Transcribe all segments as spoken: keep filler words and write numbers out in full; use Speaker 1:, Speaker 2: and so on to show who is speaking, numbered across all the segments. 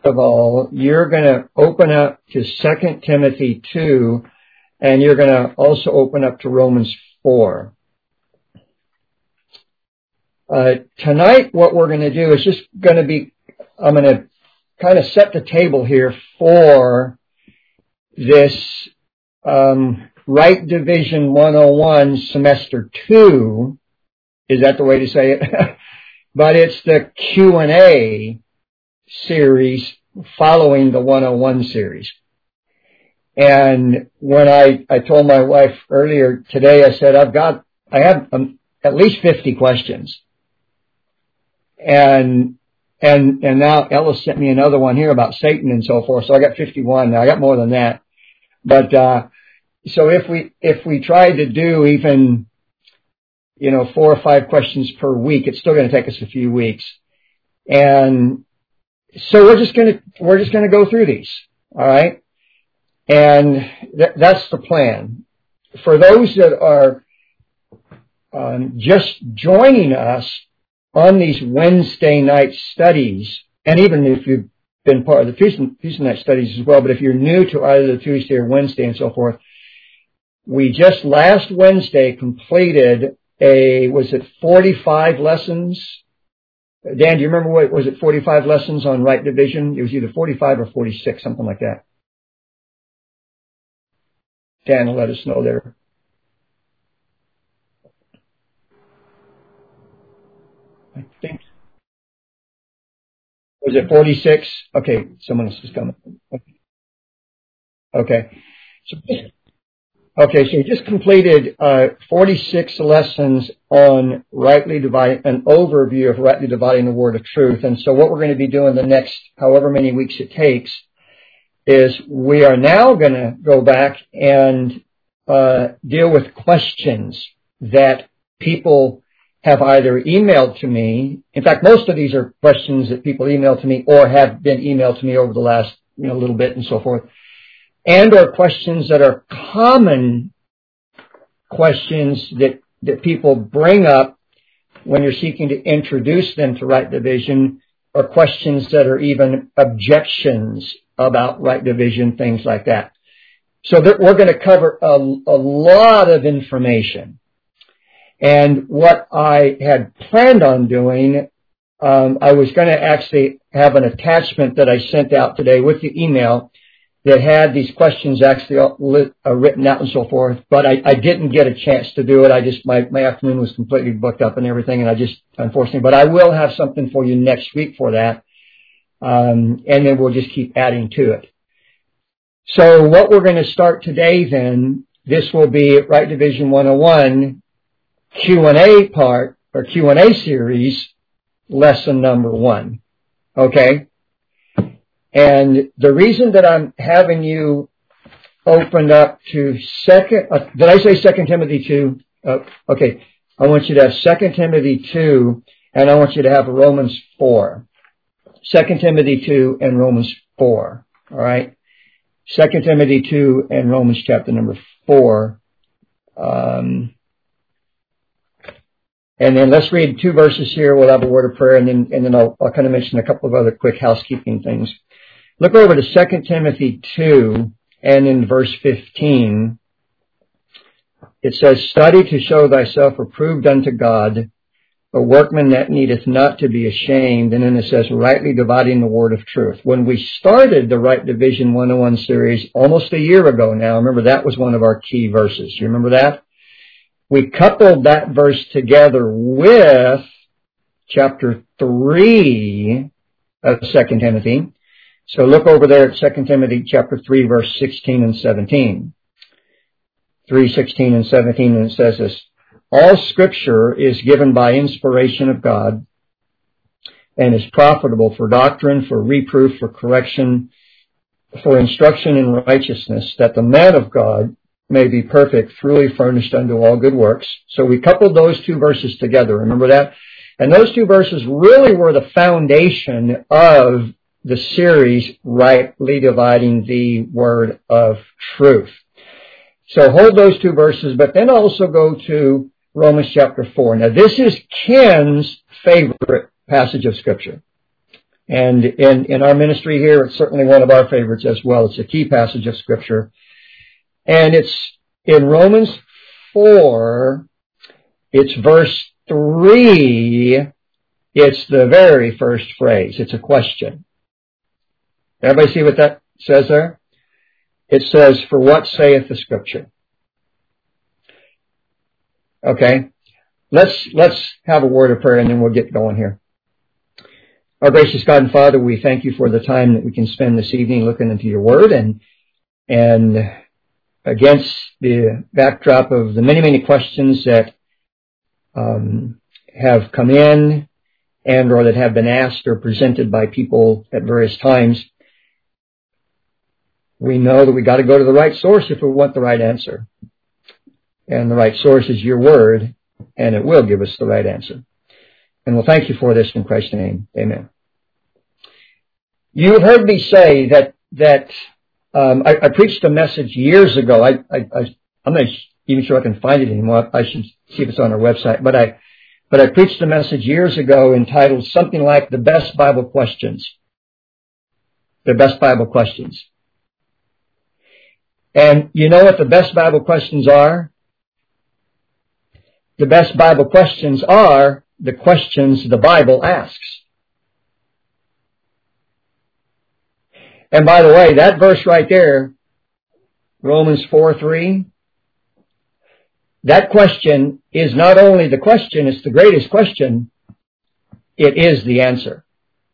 Speaker 1: of all, you're going to open up to Second Timothy two, and you're going to also open up to Romans four. Uh, tonight, what we're going to do is just going to be, I'm going to kind of set the table here for this um, Right Division one oh one Semester two. Is that the way to say it? But it's the Q and A series following the one oh one series. And when I, I told my wife earlier today, I said, I've got, I have um, at least fifty questions. And, and, and now Ella sent me another one here about Satan and so forth. So I got fifty-one now. I got more than that. But, uh, so if we, if we tried to do even, you know, four or five questions per week, it's still going to take us a few weeks. And so we're just going to, we're just going to go through these. All right. And th- that's the plan. For those that are um, just joining us on these Wednesday night studies, and even if you've been part of the Tuesday, Tuesday night studies as well, but if you're new to either the Tuesday or Wednesday and so forth, we just last Wednesday completed a, was it forty-five lessons? Dan, do you remember what, was it forty-five lessons on right division? It was either forty-five or forty-six, something like that. Dan will let us know there. I think. Was it forty-six? Okay, someone else is coming. Okay. So, okay, so you just completed uh, forty-six lessons on rightly dividing, an overview of rightly dividing the word of truth. And so what we're going to be doing the next however many weeks it takes is we are now going to go back and uh, deal with questions that people have either emailed to me. In fact, most of these are questions that people email to me or have been emailed to me over the last, you know, little bit and so forth. And or questions that are common questions that, that people bring up when you're seeking to introduce them to right division, or questions that are even objections about right division, things like that. So that we're going to cover a, a lot of information. And what I had planned on doing, um, I was going to actually have an attachment that I sent out today with the email that had these questions actually lit, uh, written out and so forth, but I, I didn't get a chance to do it. I just, my, my afternoon was completely booked up and everything, and I just, unfortunately, but I will have something for you next week for that, um, and then we'll just keep adding to it. So what we're going to start today then, this will be Right Division one oh one, Q and A part, or Q and A series, lesson number one. Okay? And the reason that I'm having you opened up to second, uh, did I say Second Timothy two? Uh, okay. I want you to have Second Timothy two, and I want you to have Romans four. Second Timothy two and Romans four. All right? Second Timothy two and Romans chapter number four. Um, And then let's read two verses here. We'll have a word of prayer, and then, and then I'll, I'll kind of mention a couple of other quick housekeeping things. Look over to Second Timothy two, and in verse fifteen, it says, "Study to show thyself approved unto God, a workman that needeth not to be ashamed." And then it says, "Rightly dividing the word of truth." When we started the Right Division one oh one series almost a year ago now, remember that was one of our key verses. You remember that? We coupled that verse together with chapter three of Second Timothy. So look over there at Second Timothy chapter three, verse sixteen and seventeen. three, sixteen and seventeen, and it says this: "All scripture is given by inspiration of God and is profitable for doctrine, for reproof, for correction, for instruction in righteousness, that the man of God may be perfect, truly furnished unto all good works." So we coupled those two verses together. Remember that? And those two verses really were the foundation of the series, Rightly Dividing the Word of Truth. So hold those two verses, but then also go to Romans chapter four. Now this is Ken's favorite passage of Scripture. And in, in our ministry here, it's certainly one of our favorites as well. It's a key passage of Scripture. And it's in Romans four, it's verse three, it's the very first phrase. It's a question. Everybody see what that says there? It says, "For what saith the Scripture?" Okay. Let's, let's have a word of prayer and then we'll get going here. Our gracious God and Father, we thank you for the time that we can spend this evening looking into your word, and, and against the backdrop of the many, many questions that, um, have come in and or that have been asked or presented by people at various times, we know that we got to go to the right source if we want the right answer. And the right source is your word, and it will give us the right answer. And we'll thank you for this in Christ's name. Amen. You have heard me say that, that, um, I, I preached a message years ago. I, I, I, I'm not even sure I can find it anymore. I should see if it's on our website. But I, but I preached a message years ago entitled something like The Best Bible Questions. The Best Bible Questions. And you know what the best Bible questions are? The best Bible questions are the questions the Bible asks. And by the way, that verse right there, Romans four three, that question is not only the question, it's the greatest question, it is the answer.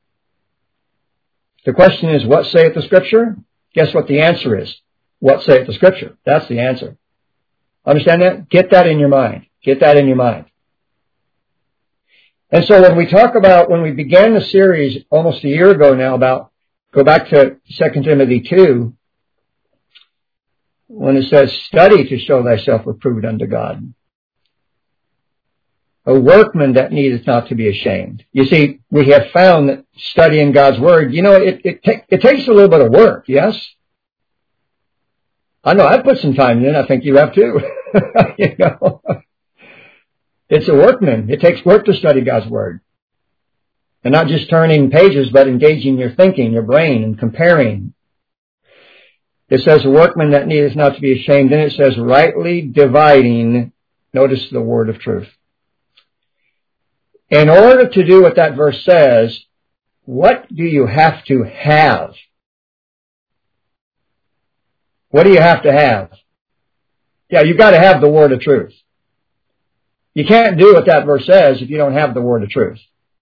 Speaker 1: The question is, what saith the Scripture? Guess what the answer is? What saith the Scripture? That's the answer. Understand that? Get that in your mind. Get that in your mind. And so when we talk about, when we began the series almost a year ago now about, go back to Second Timothy two, when it says, "Study to show thyself approved unto God, a workman that needeth not to be ashamed." You see, we have found that studying God's Word, you know, it, it, ta- it takes a little bit of work, yes? I know I've put some time in. I think you have too. You know, it's a workman. It takes work to study God's Word. And not just turning pages, but engaging your thinking, your brain, and comparing. It says, "A workman that needeth not to be ashamed." Then it says, "rightly dividing," notice the word of truth. In order to do what that verse says, what do you have to have? What do you have to have? Yeah, you've got to have the word of truth. You can't do what that verse says if you don't have the word of truth.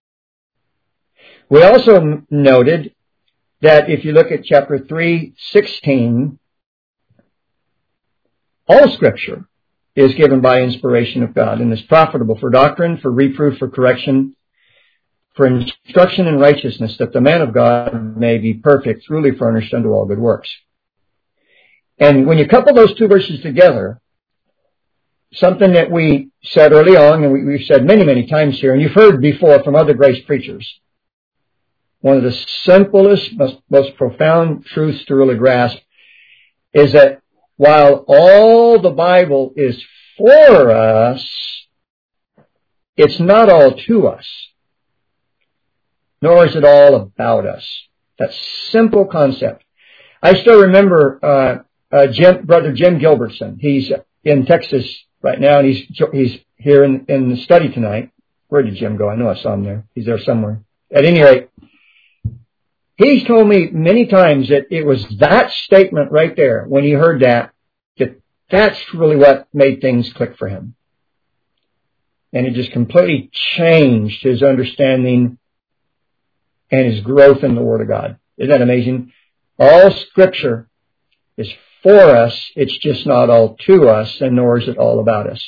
Speaker 1: We also noted that if you look at chapter three sixteen, all Scripture is given by inspiration of God and is profitable for doctrine, for reproof, for correction, for instruction in righteousness, that the man of God may be perfect, truly furnished unto all good works. And when you couple those two verses together, something that we said early on, and we, we've said many, many times here, and you've heard before from other grace preachers, one of the simplest, most, most profound truths to really grasp is that while all the Bible is for us, it's not all to us, nor is it all about us. That simple concept. I still remember uh, uh, Jim, Brother Jim Gilbertson. He's in Texas right now, and he's he's here in, in the study tonight. Where did Jim go? I know I saw him there. He's there somewhere. At any rate, he's told me many times that it was that statement right there, when he heard that, that that's really what made things click for him. And it just completely changed his understanding and his growth in the Word of God. Isn't that amazing? All Scripture is for us. It's just not all to us, and nor is it all about us.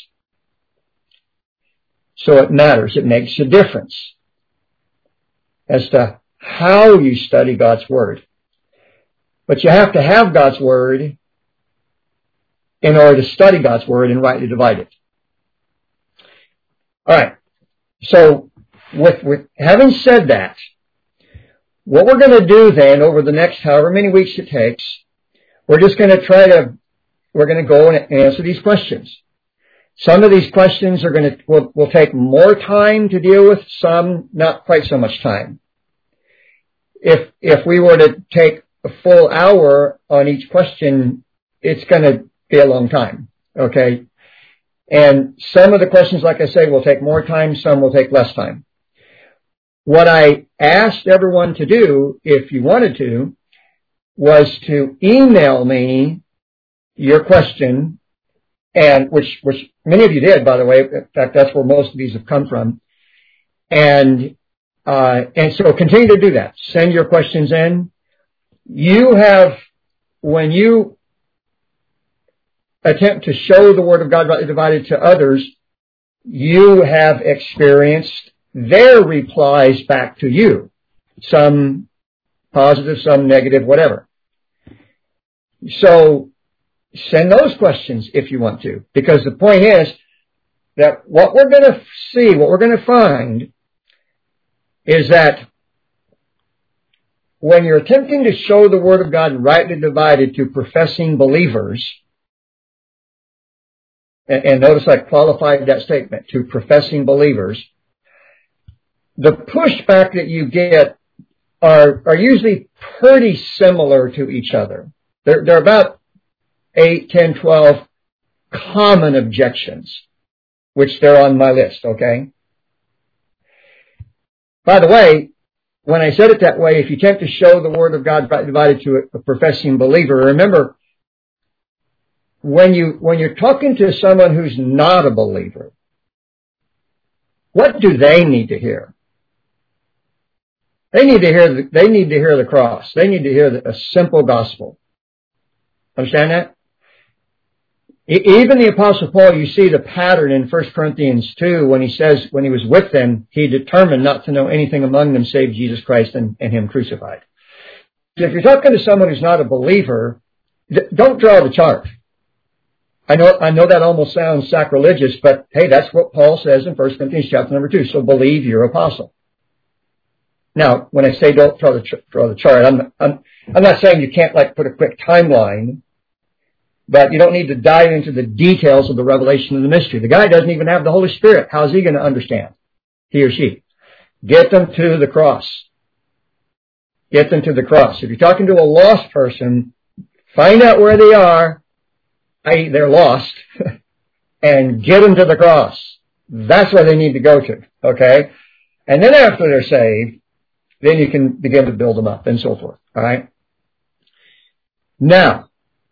Speaker 1: So it matters. It makes a difference as to how you study God's Word. But you have to have God's Word in order to study God's Word and rightly divide it. All right. So with, with having said that, what we're going to do then over the next however many weeks it takes, we're just going to try to, we're going to go and answer these questions. Some of these questions are going to, will, will take more time to deal with, some not quite so much time. if if we were to take a full hour on each question, it's going to be a long time. Okay, and some of the questions, like I say, will take more time. Some will take less time. What I asked everyone to do, if you wanted to, was to email me your question, and which which many of you did, by the way. In fact, that's where most of these have come from. And uh, and so continue to do that. Send your questions in. You have, when you attempt to show the Word of God rightly divided to others, you have experienced their replies back to you. Some positive, some negative, whatever. So send those questions if you want to, because the point is that what we're going to see, what we're going to find, is that when you're attempting to show the Word of God rightly divided to professing believers, and, and notice I qualified that statement, to professing believers, the pushback that you get are, are usually pretty similar to each other. They're, they're about eight, ten, twelve common objections, which they're on my list, okay? By the way, when I said it that way, if you attempt to show the Word of God divided to a, a professing believer, remember, when you, when you're talking to someone who's not a believer, what do they need to hear? They need to hear the, they need to hear the cross. They need to hear the, a simple gospel. Understand that? Even the Apostle Paul, you see the pattern in First Corinthians two when he says, when he was with them, he determined not to know anything among them save Jesus Christ and, and Him crucified. So if you're talking to someone who's not a believer, don't draw the chart. I know, I know that almost sounds sacrilegious, but hey, that's what Paul says in First Corinthians chapter number two. So believe your apostle. Now, when I say don't draw the, draw the chart, I'm, I'm, I'm not saying you can't like put a quick timeline, but you don't need to dive into the details of the revelation of the mystery. The guy doesn't even have the Holy Spirit. How's he going to understand? He or she. Get them to the cross. Get them to the cross. If you're talking to a lost person, find out where they are, that is they're lost, and get them to the cross. That's where they need to go to, okay? And then after they're saved, then you can begin to build them up and so forth, all right? Now,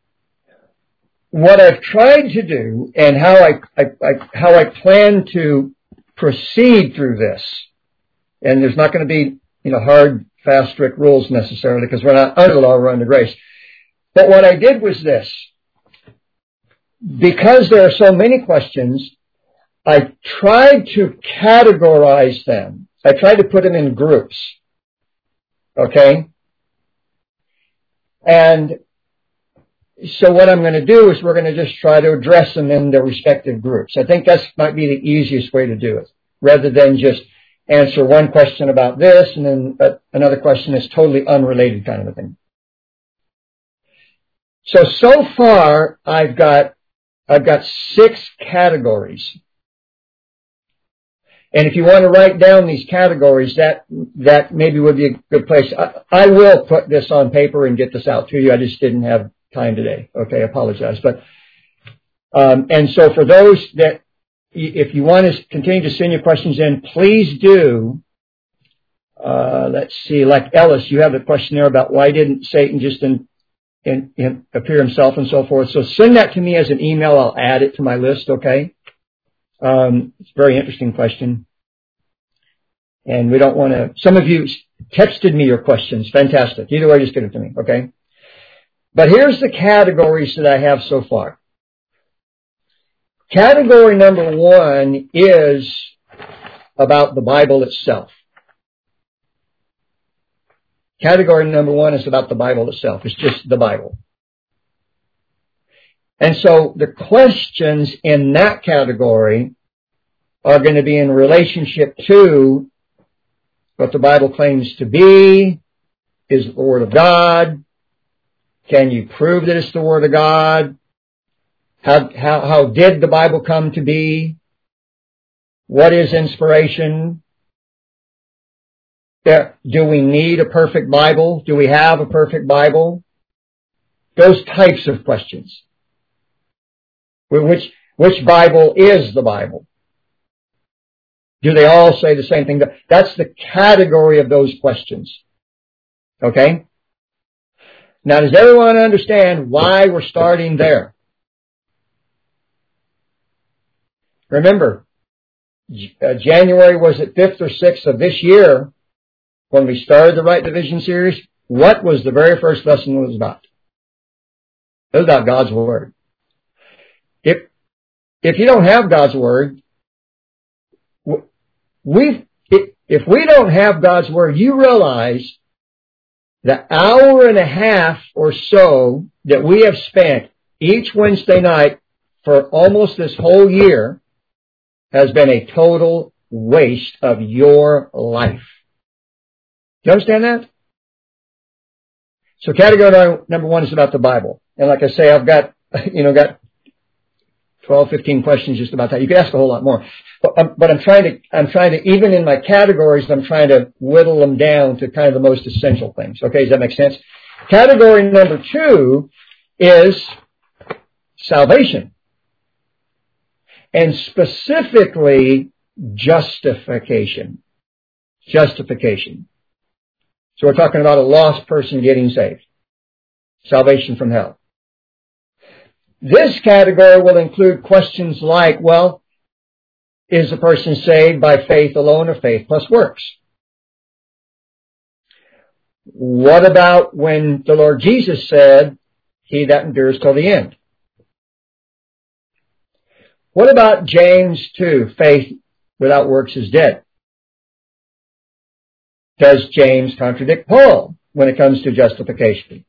Speaker 1: what I've tried to do and how I, I, I how I plan to proceed through this, and there's not going to be, you know, hard, fast, strict rules necessarily because we're not under the law, we're under grace. But what I did was this. Because there are so many questions, I tried to categorize them. I tried to put them in groups. Okay? And so what I'm going to do is we're going to just try to address them in their respective groups. I think that might be the easiest way to do it, rather than just answer one question about this and then another question that's totally unrelated kind of a thing. So, so far, I've got, I've got six categories. And if you want to write down these categories, that, that maybe would be a good place. I, I will put this on paper and get this out to you. I just didn't have time today. Okay, I apologize. But, um, and so for those that, if you want to continue to send your questions in, please do. Uh, let's see, like Ellis, you have a question there about why didn't Satan just in, in, in appear himself and so forth. So send that to me as an email. I'll add it to my list, okay? Um, it's a very interesting question. And we don't want to, some of you texted me your questions. Fantastic. Either way, just get it to me, okay? But here's the categories that I have so far. Category number one is about the Bible itself. Category number one is about the Bible itself. It's just the Bible. And so the questions in that category are going to be in relationship to what the Bible claims to be. Is it the Word of God? Can you prove that it's the Word of God? How, how, how did the Bible come to be? What is inspiration? Yeah. Do we need a perfect Bible? Do we have a perfect Bible? Those types of questions. Which, which Bible is the Bible? Do they all say the same thing? That's the category of those questions. Okay? Now, does everyone understand why we're starting there? Remember, uh, January, was it fifth or sixth of this year, when we started the Right Division series, what was the very first lesson it was about? It was about God's Word. If, if you don't have God's Word, we, if we don't have God's Word, you realize the hour and a half or so that we have spent each Wednesday night for almost this whole year has been a total waste of your life. Do you understand that? So category number one is about the Bible. And like I say, I've got, you know, got twelve, fifteen questions just about that. You could ask a whole lot more. But, um, but I'm trying to, I'm trying to, even in my categories, I'm trying to whittle them down to kind of the most essential things. Okay, does that make sense? Category number two is salvation. And specifically, justification. Justification. So we're talking about a lost person getting saved. Salvation from hell. This category will include questions like, well, is a person saved by faith alone or faith plus works? What about when the Lord Jesus said, he that endures till the end? What about James two, faith without works is dead? Does James contradict Paul when it comes to justification?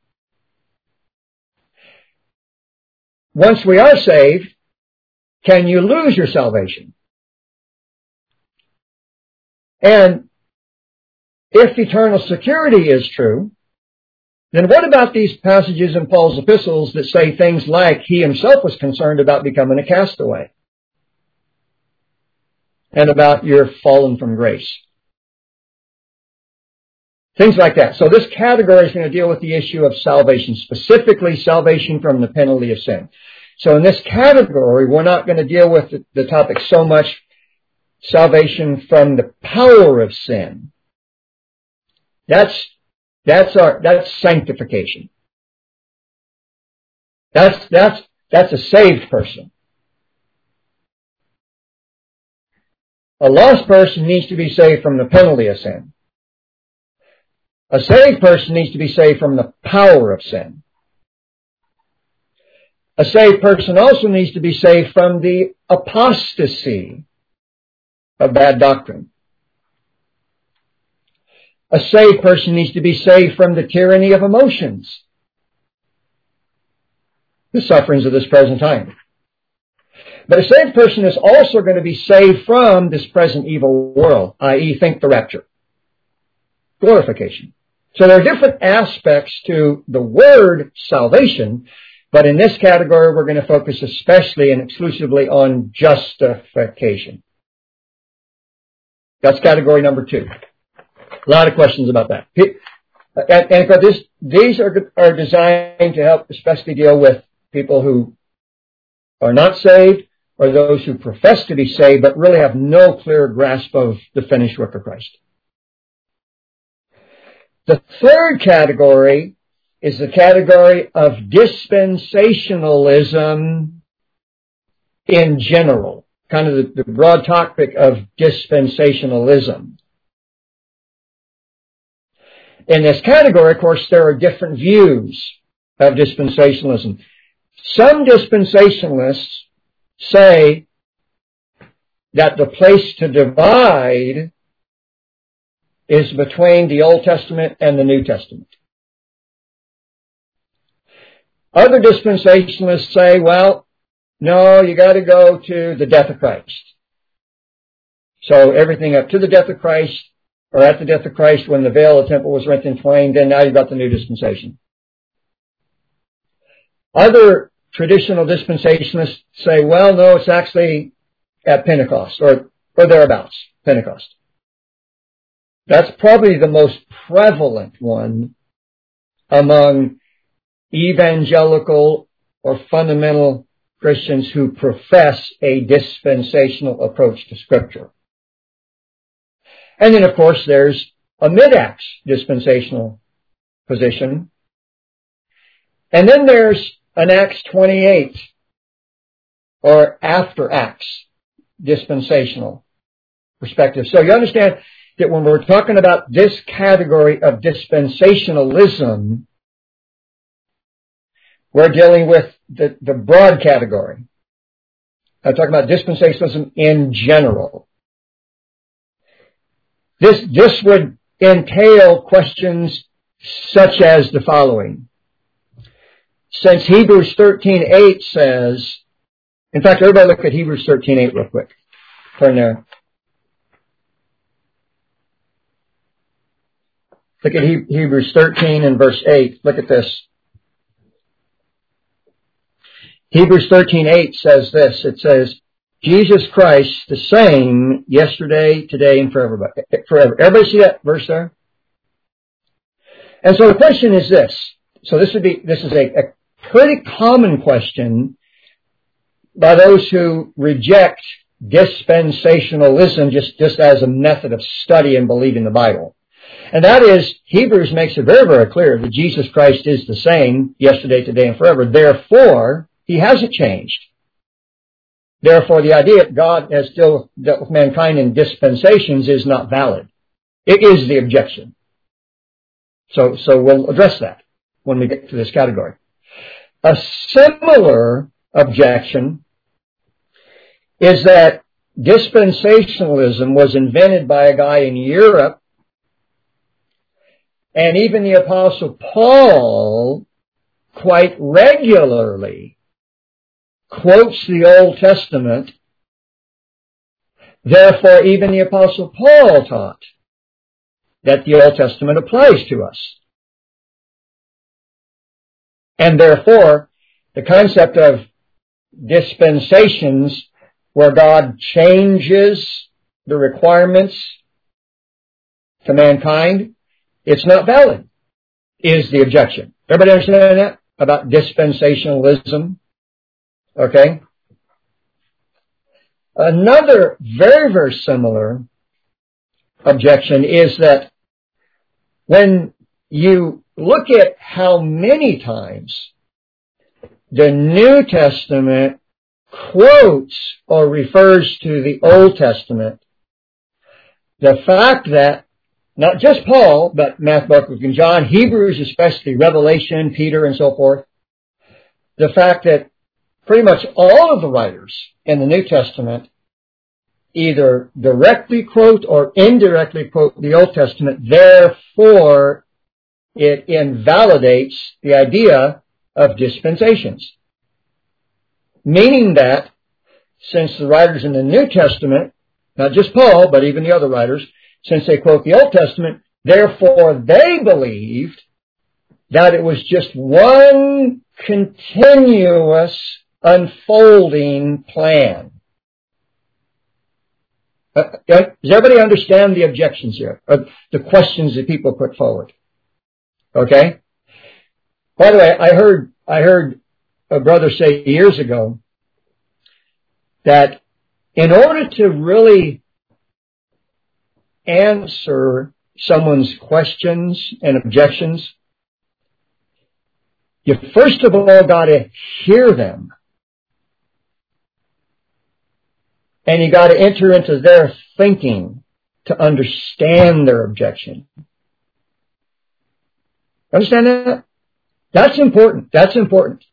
Speaker 1: Once we are saved, can you lose your salvation? And if eternal security is true, then what about these passages in Paul's epistles that say things like he himself was concerned about becoming a castaway and about you're fallen from grace? Things like that. So this category is going to deal with the issue of salvation, specifically salvation from the penalty of sin. So in this category, we're not going to deal with the, the topic so much salvation from the power of sin. That's, that's our, that's sanctification. That's, that's, that's a saved person. A lost person needs to be saved from the penalty of sin. A saved person needs to be saved from the power of sin. A saved person also needs to be saved from the apostasy of bad doctrine. A saved person needs to be saved from the tyranny of emotions, the sufferings of this present time. But a saved person is also going to be saved from this present evil world, that is, think the rapture, glorification. So there are different aspects to the word salvation, but in this category we're going to focus especially and exclusively on justification. That's category number two. A lot of questions about that. And, and this, these are, are designed to help especially deal with people who are not saved or those who profess to be saved but really have no clear grasp of the finished work of Christ. The third category is the category of dispensationalism in general, kind of the, the broad topic of dispensationalism. In this category, of course, there are different views of dispensationalism. Some dispensationalists say that the place to divide is between the Old Testament and the New Testament. Other dispensationalists say, well, no, you got to go to the death of Christ. So everything up to the death of Christ, or at the death of Christ when the veil of the temple was rent in twain, then now you've got the new dispensation. Other traditional dispensationalists say, well, no, it's actually at Pentecost, or, or thereabouts, Pentecost. That's probably the most prevalent one among evangelical or fundamental Christians who profess a dispensational approach to Scripture. And then, of course, there's a mid-Acts dispensational position. And then there's an Acts twenty-eight or after Acts dispensational perspective. So you understand that when we're talking about this category of dispensationalism, we're dealing with the, the broad category. I'm talking about dispensationalism in general. This, this would entail questions such as the following. Since Hebrews thirteen eight says, in fact, everybody look at Hebrews thirteen eight real quick. Turn there. Look at Hebrews thirteen and verse eight. Look at this. Hebrews thirteen eight says this. It says, Jesus Christ the same yesterday, today, and forever. Forever. Everybody see that verse there? And so the question is this. So this would be, this is a, a pretty common question by those who reject dispensationalism just, just as a method of study and believing the Bible. And that is, Hebrews makes it very, very clear that Jesus Christ is the same yesterday, today, and forever. Therefore, He hasn't changed. Therefore, the idea that God has still dealt with mankind in dispensations is not valid. It is the objection. So, so we'll address that when we get to this category. A similar objection is that dispensationalism was invented by a guy in Europe, and even the Apostle Paul quite regularly quotes the Old Testament. Therefore, even the Apostle Paul taught that the Old Testament applies to us. And therefore, the concept of dispensations where God changes the requirements to mankind, it's not valid, is the objection. Everybody understand that? About dispensationalism? Okay? Another very, very similar objection is that when you look at how many times the New Testament quotes or refers to the Old Testament, the fact that not just Paul, but Matthew, Mark, Luke, and John, Hebrews especially, Revelation, Peter, and so forth, the fact that pretty much all of the writers in the New Testament either directly quote or indirectly quote the Old Testament, therefore it invalidates the idea of dispensations. Meaning that since the writers in the New Testament, not just Paul, but even the other writers, since they quote the Old Testament, therefore they believed that it was just one continuous unfolding plan. Uh, does everybody understand the objections here? Or the questions that people put forward? Okay? By the way, I heard, I heard a brother say years ago that in order to really answer someone's questions and objections, you first of all got to hear them. And you got to enter into their thinking to understand their objection. Understand that? That's important. That's important.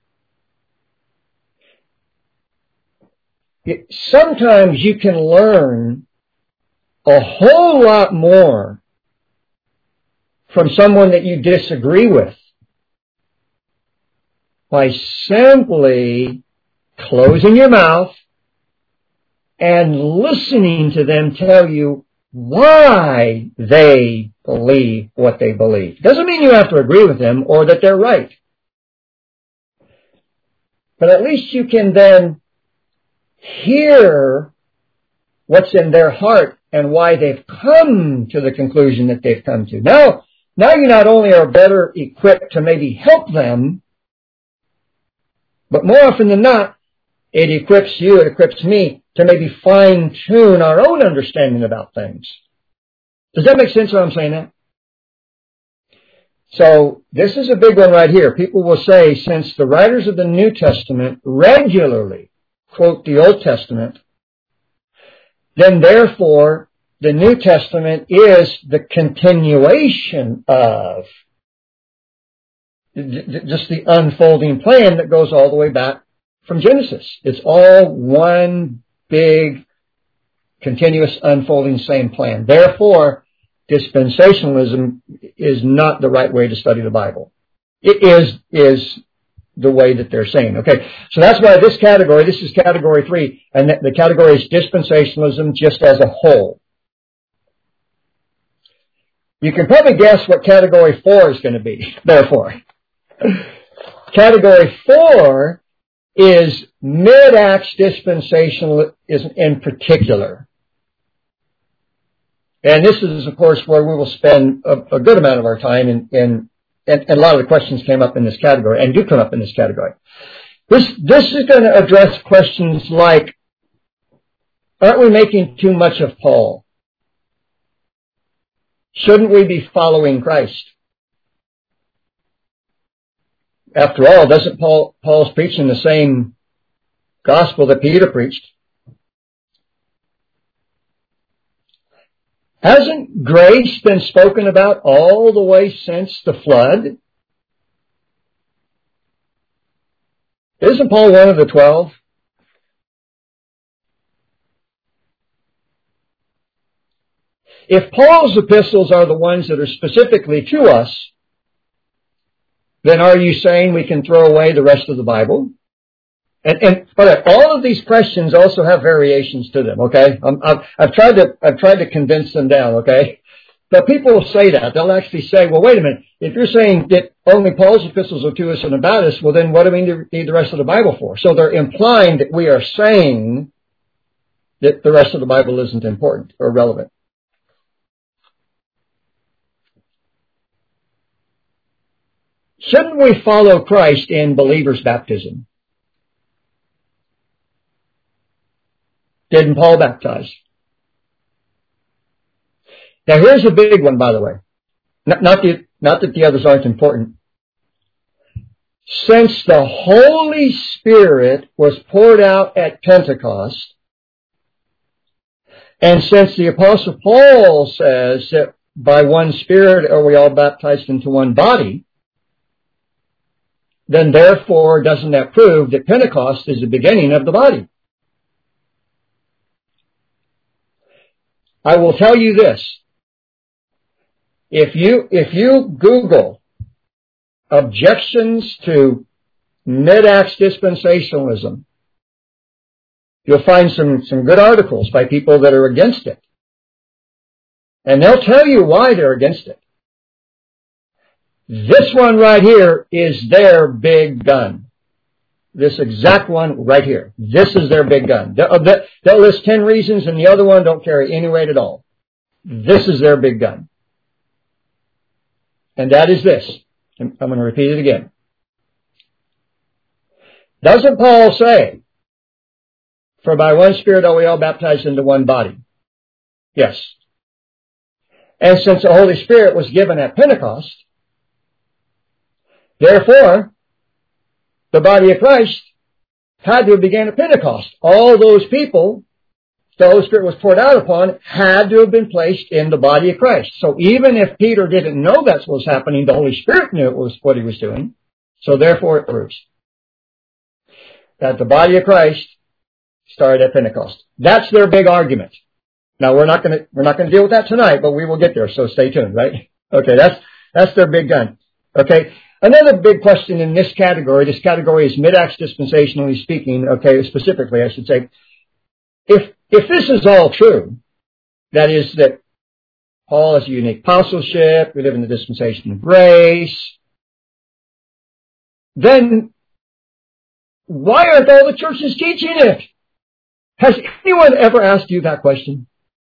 Speaker 1: It, sometimes you can learn a whole lot more from someone that you disagree with by simply closing your mouth and listening to them tell you why they believe what they believe. Doesn't mean you have to agree with them or that they're right. But at least you can then hear what's in their heart and why they've come to the conclusion that they've come to. Now, now you not only are better equipped to maybe help them, but more often than not, it equips you, it equips me to maybe fine-tune our own understanding about things. Does that make sense what I'm saying that? So, this is a big one right here. People will say, since the writers of the New Testament regularly quote the Old Testament, then therefore the New Testament is the continuation of just the unfolding plan that goes all the way back from Genesis. It's all one big, continuous, unfolding same plan. Therefore, dispensationalism is not the right way to study the Bible. It is, is the way that they're saying. Okay, so that's why this category, this is category three, and the category is dispensationalism just as a whole. You can probably guess what category four is going to be, therefore. Category four is mid-Acts dispensationalism in particular. And this is, of course, where we will spend a, a good amount of our time, in, in, and, and a lot of the questions came up in this category, and do come up in this category. This, this is going to address questions like, aren't we making too much of Paul? Shouldn't we be following Christ? After all, doesn't Paul, Paul's preaching the same gospel that Peter preached? Hasn't grace been spoken about all the way since the flood? Isn't Paul one of the twelve? If Paul's epistles are the ones that are specifically to us, then are you saying we can throw away the rest of the Bible? And, and but all of these questions also have variations to them. Okay, I'm, I've, I've tried to I've tried to condense them down. Okay, but people will say that they'll actually say, well, wait a minute. If you're saying that only Paul's epistles are to us and about us, well, then what do we need the rest of the Bible for? So they're implying that we are saying that the rest of the Bible isn't important or relevant. Shouldn't we follow Christ in believers' baptism? Didn't Paul baptize? Now here's a big one, by the way. Not, not, the, not that the others aren't important. Since the Holy Spirit was poured out at Pentecost, and since the Apostle Paul says that by one Spirit are we all baptized into one body, then therefore doesn't that prove that Pentecost is the beginning of the body? I will tell you this. If you, if you Google objections to mid-Acts dispensationalism, you'll find some, some good articles by people that are against it. And they'll tell you why they're against it. This one right here is their big gun. This exact one right here. This is their big gun. They'll, they'll list ten reasons and the other one don't carry any weight at all. This is their big gun. And that is this. I'm going to repeat it again. Doesn't Paul say, for by one Spirit are we all baptized into one body? Yes. And since the Holy Spirit was given at Pentecost, therefore, the body of Christ had to have begun at Pentecost. All those people the Holy Spirit was poured out upon had to have been placed in the body of Christ. So even if Peter didn't know that's what was happening, the Holy Spirit knew it was what he was doing. So therefore it proves that the body of Christ started at Pentecost. That's their big argument. Now we're not going to we're not going to deal with that tonight, but we will get there. So stay tuned, right? Okay, that's that's their big gun. Okay. Another big question in this category, this category is mid-Acts dispensationally speaking, okay, specifically I should say, if if this is all true, that is that Paul has a unique apostleship, we live in the dispensation of grace, then why aren't all the churches teaching it? Has anyone ever asked you that question?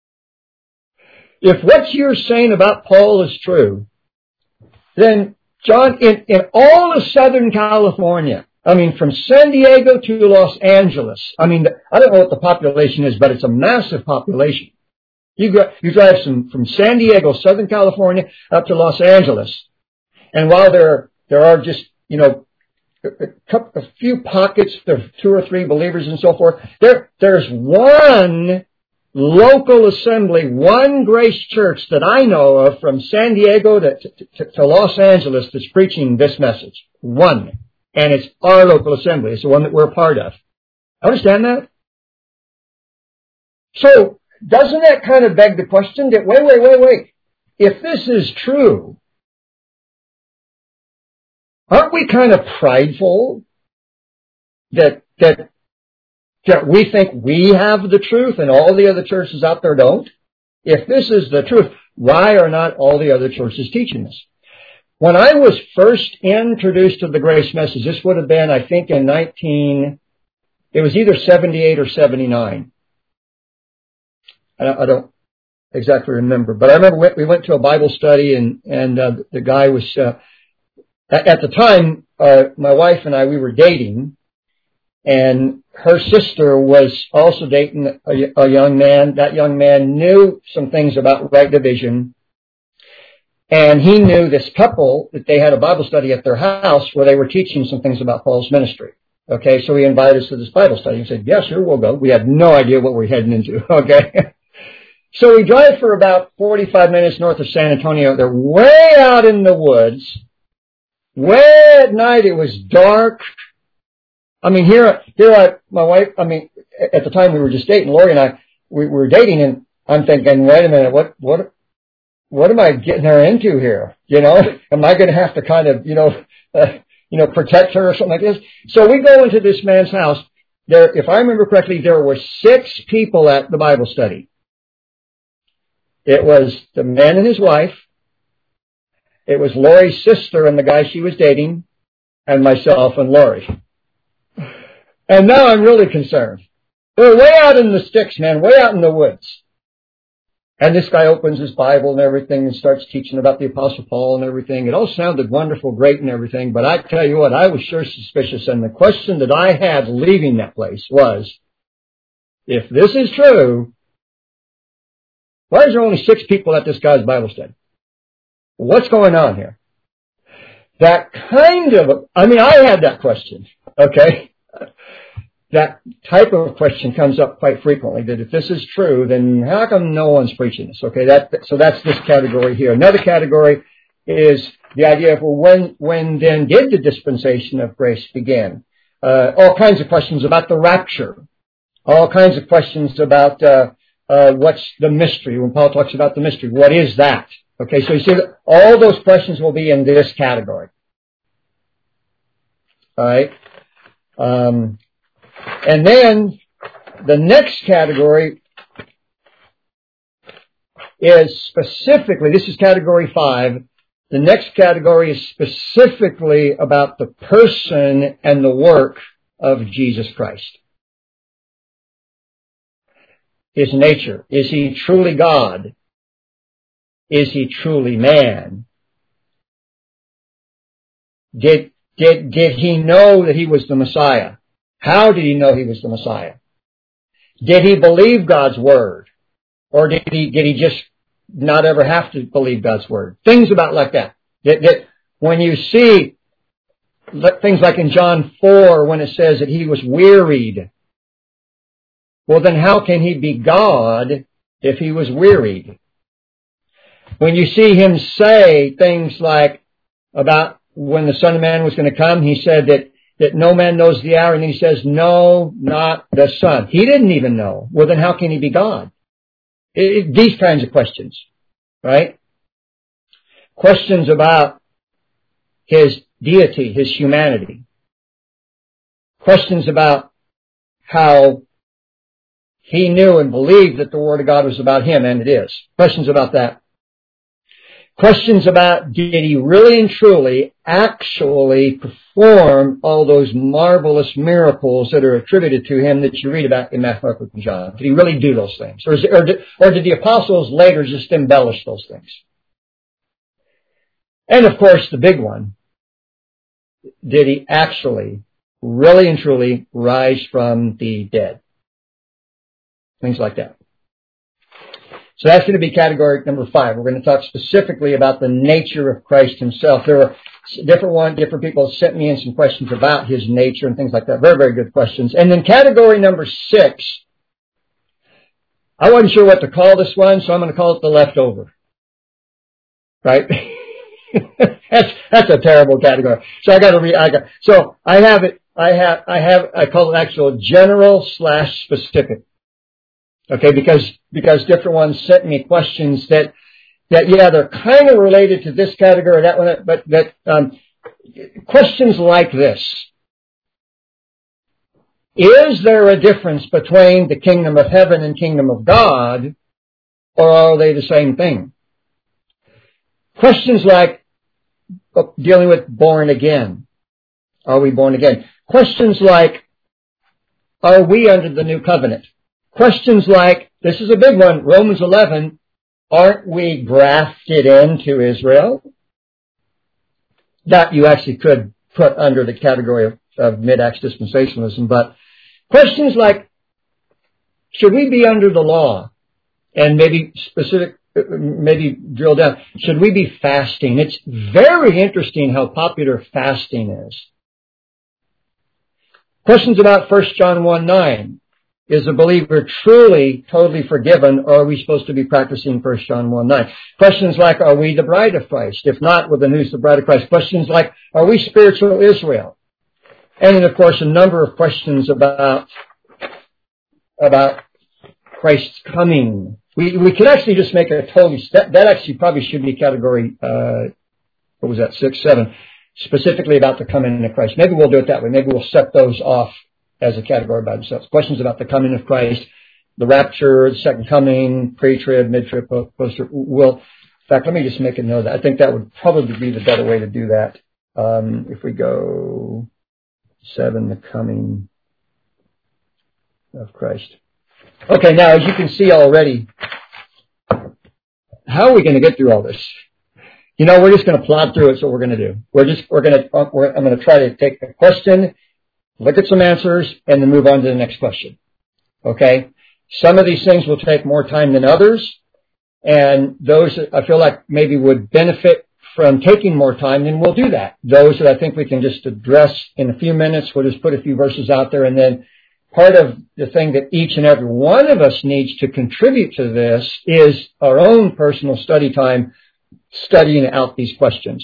Speaker 1: If what you're saying about Paul is true, then, John, in, in all of Southern California, I mean, from San Diego to Los Angeles, I mean, I don't know what the population is, but it's a massive population. You go, you drive some, from San Diego, Southern California, up to Los Angeles. And while there, there are just, you know, a, couple, a few pockets, there are two or three believers and so forth, there, there's one local assembly, one Grace Church that I know of from San Diego to, to, to Los Angeles that's preaching this message. One. And it's our local assembly. It's the one that we're a part of. Understand that? So, doesn't that kind of beg the question that, wait, wait, wait, wait. If this is true, aren't we kind of prideful that, that, that we think we have the truth and all the other churches out there don't? If this is the truth, why are not all the other churches teaching this? When I was first introduced to the grace message, this would have been, I think, in nineteen, it was either seventy-eight or seventy-nine. I don't, I don't exactly remember, but I remember we went to a Bible study, and and uh, the guy was uh, at, at the time, uh, my wife and I, we were dating, and her sister was also dating a, a young man. That young man knew some things about right division. And he knew this couple that they had a Bible study at their house where they were teaching some things about Paul's ministry. Okay, so he invited us to this Bible study. He said, yeah, sure, we'll go. We had no idea what we're heading into. Okay. So we drive for about forty-five minutes north of San Antonio. They're way out in the woods. Way at night. It was dark. I mean, here, here I, my wife, I mean, at the time we were just dating, Lori and I, we were dating, and I'm thinking, wait a minute, what, what, What am I getting her into here? You know, am I going to have to kind of, you know, uh, you know, protect her or something like this? So we go into this man's house. There, if I remember correctly, there were six people at the Bible study. It was the man and his wife. It was Lori's sister and the guy she was dating, and myself and Lori. And now I'm really concerned. They're way out in the sticks, man, way out in the woods. And this guy opens his Bible and everything and starts teaching about the Apostle Paul and everything. It all sounded wonderful, great and everything, but I tell you what, I was sure suspicious. And the question that I had leaving that place was, if this is true, why is there only six people at this guy's Bible study? What's going on here? That kind of, I mean, I had that question, okay? That type of question comes up quite frequently, that if this is true, then how come no one's preaching this? Okay, that, so that's this category here. Another category is the idea of, well, when, when then did the dispensation of grace begin? Uh, all kinds of questions about the rapture. All kinds of questions about, uh, uh, what's the mystery? When Paul talks about the mystery, what is that? Okay, so you see that all those questions will be in this category. Alright. Um, And then the next category is specifically, this is category five, the next category is specifically about the person and the work of Jesus Christ. His nature. Is he truly God? Is he truly man? Did, did, did he know that he was the Messiah? How did he know he was the Messiah? Did he believe God's word? Or did he, did he just not ever have to believe God's word? Things about like that. That, that when you see things like in John four when it says that he was wearied, well then how can he be God if he was wearied? When you see him say things like about when the Son of Man was going to come, he said that that no man knows the hour, and he says, no, not the Son. He didn't even know. Well, then how can he be God? It, it, these kinds of questions, right? Questions about his deity, his humanity. Questions about how he knew and believed that the Word of God was about him, and it is. Questions about that. Questions about, did he really and truly actually perform all those marvelous miracles that are attributed to him that you read about in Matthew, Mark, Luke, and John? Did he really do those things? Or, is it, or, did, or did the apostles later just embellish those things? And of course, the big one, did he actually, really and truly rise from the dead? Things like that. So that's going to be category number five. We're going to talk specifically about the nature of Christ himself. There are different one, different people sent me in some questions about his nature and things like that. Very, very good questions. And then category number six, I wasn't sure what to call this one, so I'm going to call it the leftover. Right? that's that's a terrible category. So I got to read. I got so I have it. I have I have I call it actual general slash specific. Okay, because because different ones sent me questions that that yeah they're kind of related to this category, that one, but that um, questions like this: is there a difference between the kingdom of heaven and kingdom of God, or are they the same thing? Questions like dealing with born again. Are we born again? Questions like, are we under the new covenant? Questions like, this is a big one, Romans eleven, aren't we grafted into Israel? That you actually could put under the category of, of mid-Acts dispensationalism, but questions like, should we be under the law? And maybe specific, maybe drill down, should we be fasting? It's very interesting how popular fasting is. Questions about First John one nine. Is a believer truly, totally forgiven, or are we supposed to be practicing First John one nine? Questions like, are we the bride of Christ? If not, well, then who's the bride of Christ? Questions like, are we spiritual Israel? And then, of course, a number of questions about, about Christ's coming. We, we could actually just make a totally, that, that actually probably should be category, uh, what was that, six, seven, specifically about the coming of Christ. Maybe we'll do it that way. Maybe we'll set those off as a category by themselves. Questions about the coming of Christ, the rapture, the second coming, pre-trib, mid-trib, post-trib. Well, in fact, let me just make a note of that. I think that would probably be the better way to do that. Um, if we go seven, the coming of Christ. Okay, now as you can see already, how are we going to get through all this? You know, we're just going to plod through it. That's what we're going to do. We're just, we're going to, we're, I'm going to try to take a question, look at some answers, and then move on to the next question. Okay? Some of these things will take more time than others, and those that I feel like maybe would benefit from taking more time, then we'll do that. Those that I think we can just address in a few minutes, we'll just put a few verses out there, and then part of the thing that each and every one of us needs to contribute to this is our own personal study time, studying out these questions.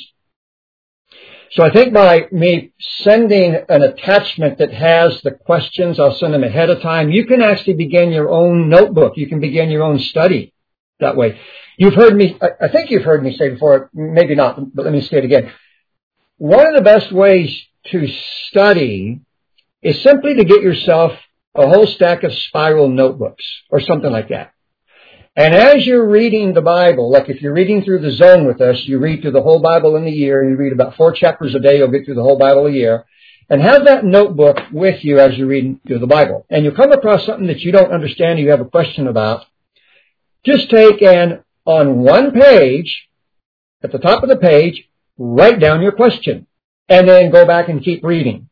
Speaker 1: So I think by me sending an attachment that has the questions, I'll send them ahead of time. You can actually begin your own notebook. You can begin your own study that way. You've heard me, I think you've heard me say before, maybe not, but let me say it again. One of the best ways to study is simply to get yourself a whole stack of spiral notebooks or something like that. And as you're reading the Bible, like if you're reading through the zone with us, you read through the whole Bible in a year, you read about four chapters a day, you'll get through the whole Bible a year, and have that notebook with you as you're reading through the Bible. And you'll come across something that you don't understand, you have a question about. Just take and on one page, at the top of the page, write down your question, and then go back and keep reading.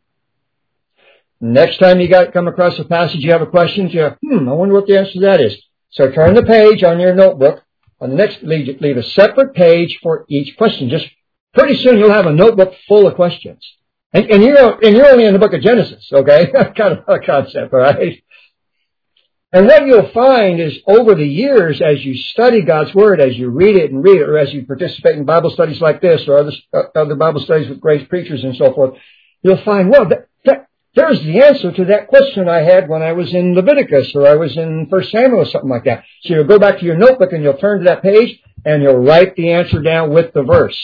Speaker 1: Next time you got come across a passage, you have a question, you have, hmm, I wonder what the answer to that is. So turn the page on your notebook. On the next, leave, leave a separate page for each question. Just pretty soon you'll have a notebook full of questions. And, and you're and you're only in the book of Genesis, okay? Kind of a concept, all right? And what you'll find is over the years, as you study God's Word, as you read it and read it, or as you participate in Bible studies like this, or other, uh, other Bible studies with great preachers and so forth, you'll find, well, that, that, there's the answer to that question I had when I was in Leviticus or I was in First Samuel or something like that. So you'll go back to your notebook and you'll turn to that page and you'll write the answer down with the verse.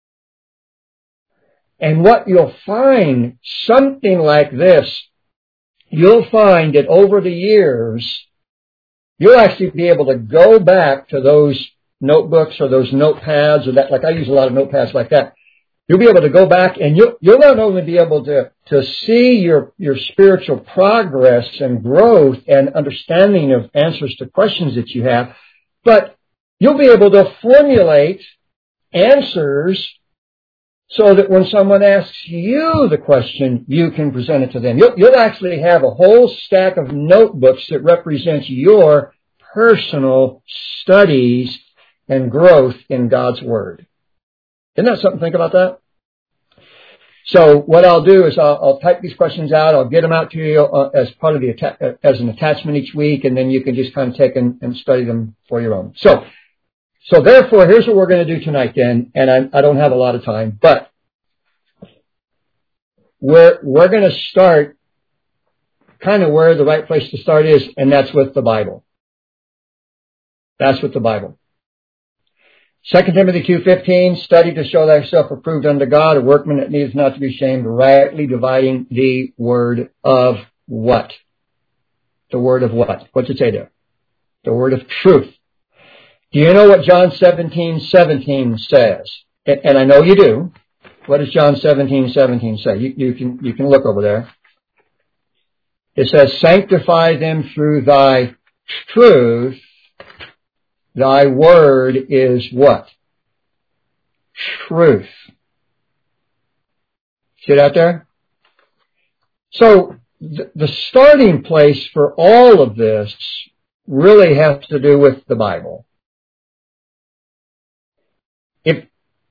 Speaker 1: And what you'll find, something like this, you'll find that over the years, you'll actually be able to go back to those notebooks or those notepads or that, like I use a lot of notepads like that, you'll be able to go back and you'll, you'll not only be able to, to see your, your spiritual progress and growth and understanding of answers to questions that you have, but you'll be able to formulate answers so that when someone asks you the question, you can present it to them. You'll, you'll actually have a whole stack of notebooks that represents your personal studies and growth in God's Word. Isn't that something to think about that? So what I'll do is I'll, I'll type these questions out. I'll get them out to you uh, as part of the atta- as an attachment each week, and then you can just kind of take and, and study them for your own. So, so therefore, here's what we're going to do tonight. Then, and I, I don't have a lot of time, but we're we're going to start kind of where the right place to start is, and that's with the Bible. That's with the Bible. Second Timothy two fifteen, study to show thyself approved unto God, a workman that needs not to be ashamed, rightly dividing the word of what? The word of what? What's it say there? The word of truth. Do you know what John seventeen seventeen says? And, and I know you do. What does John seventeen seventeen say? You, you can you can look over there. It says, sanctify them through thy truth. Thy word is what? Truth. See that there? So th- the starting place for all of this really has to do with the Bible. If,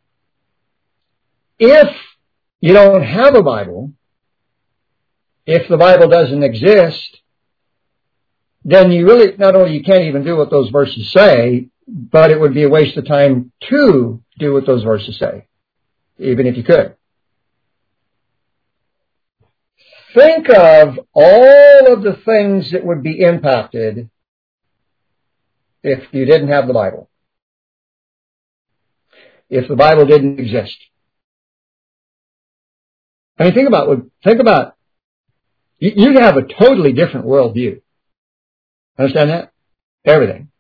Speaker 1: if you don't have a Bible, if the Bible doesn't exist, then you really, not only you can't even do what those verses say, but it would be a waste of time to do what those verses say, even if you could. Think of all of the things that would be impacted if you didn't have the Bible. If the Bible didn't exist. I mean, think about, think about, you'd have a totally different worldview. Understand that? Everything.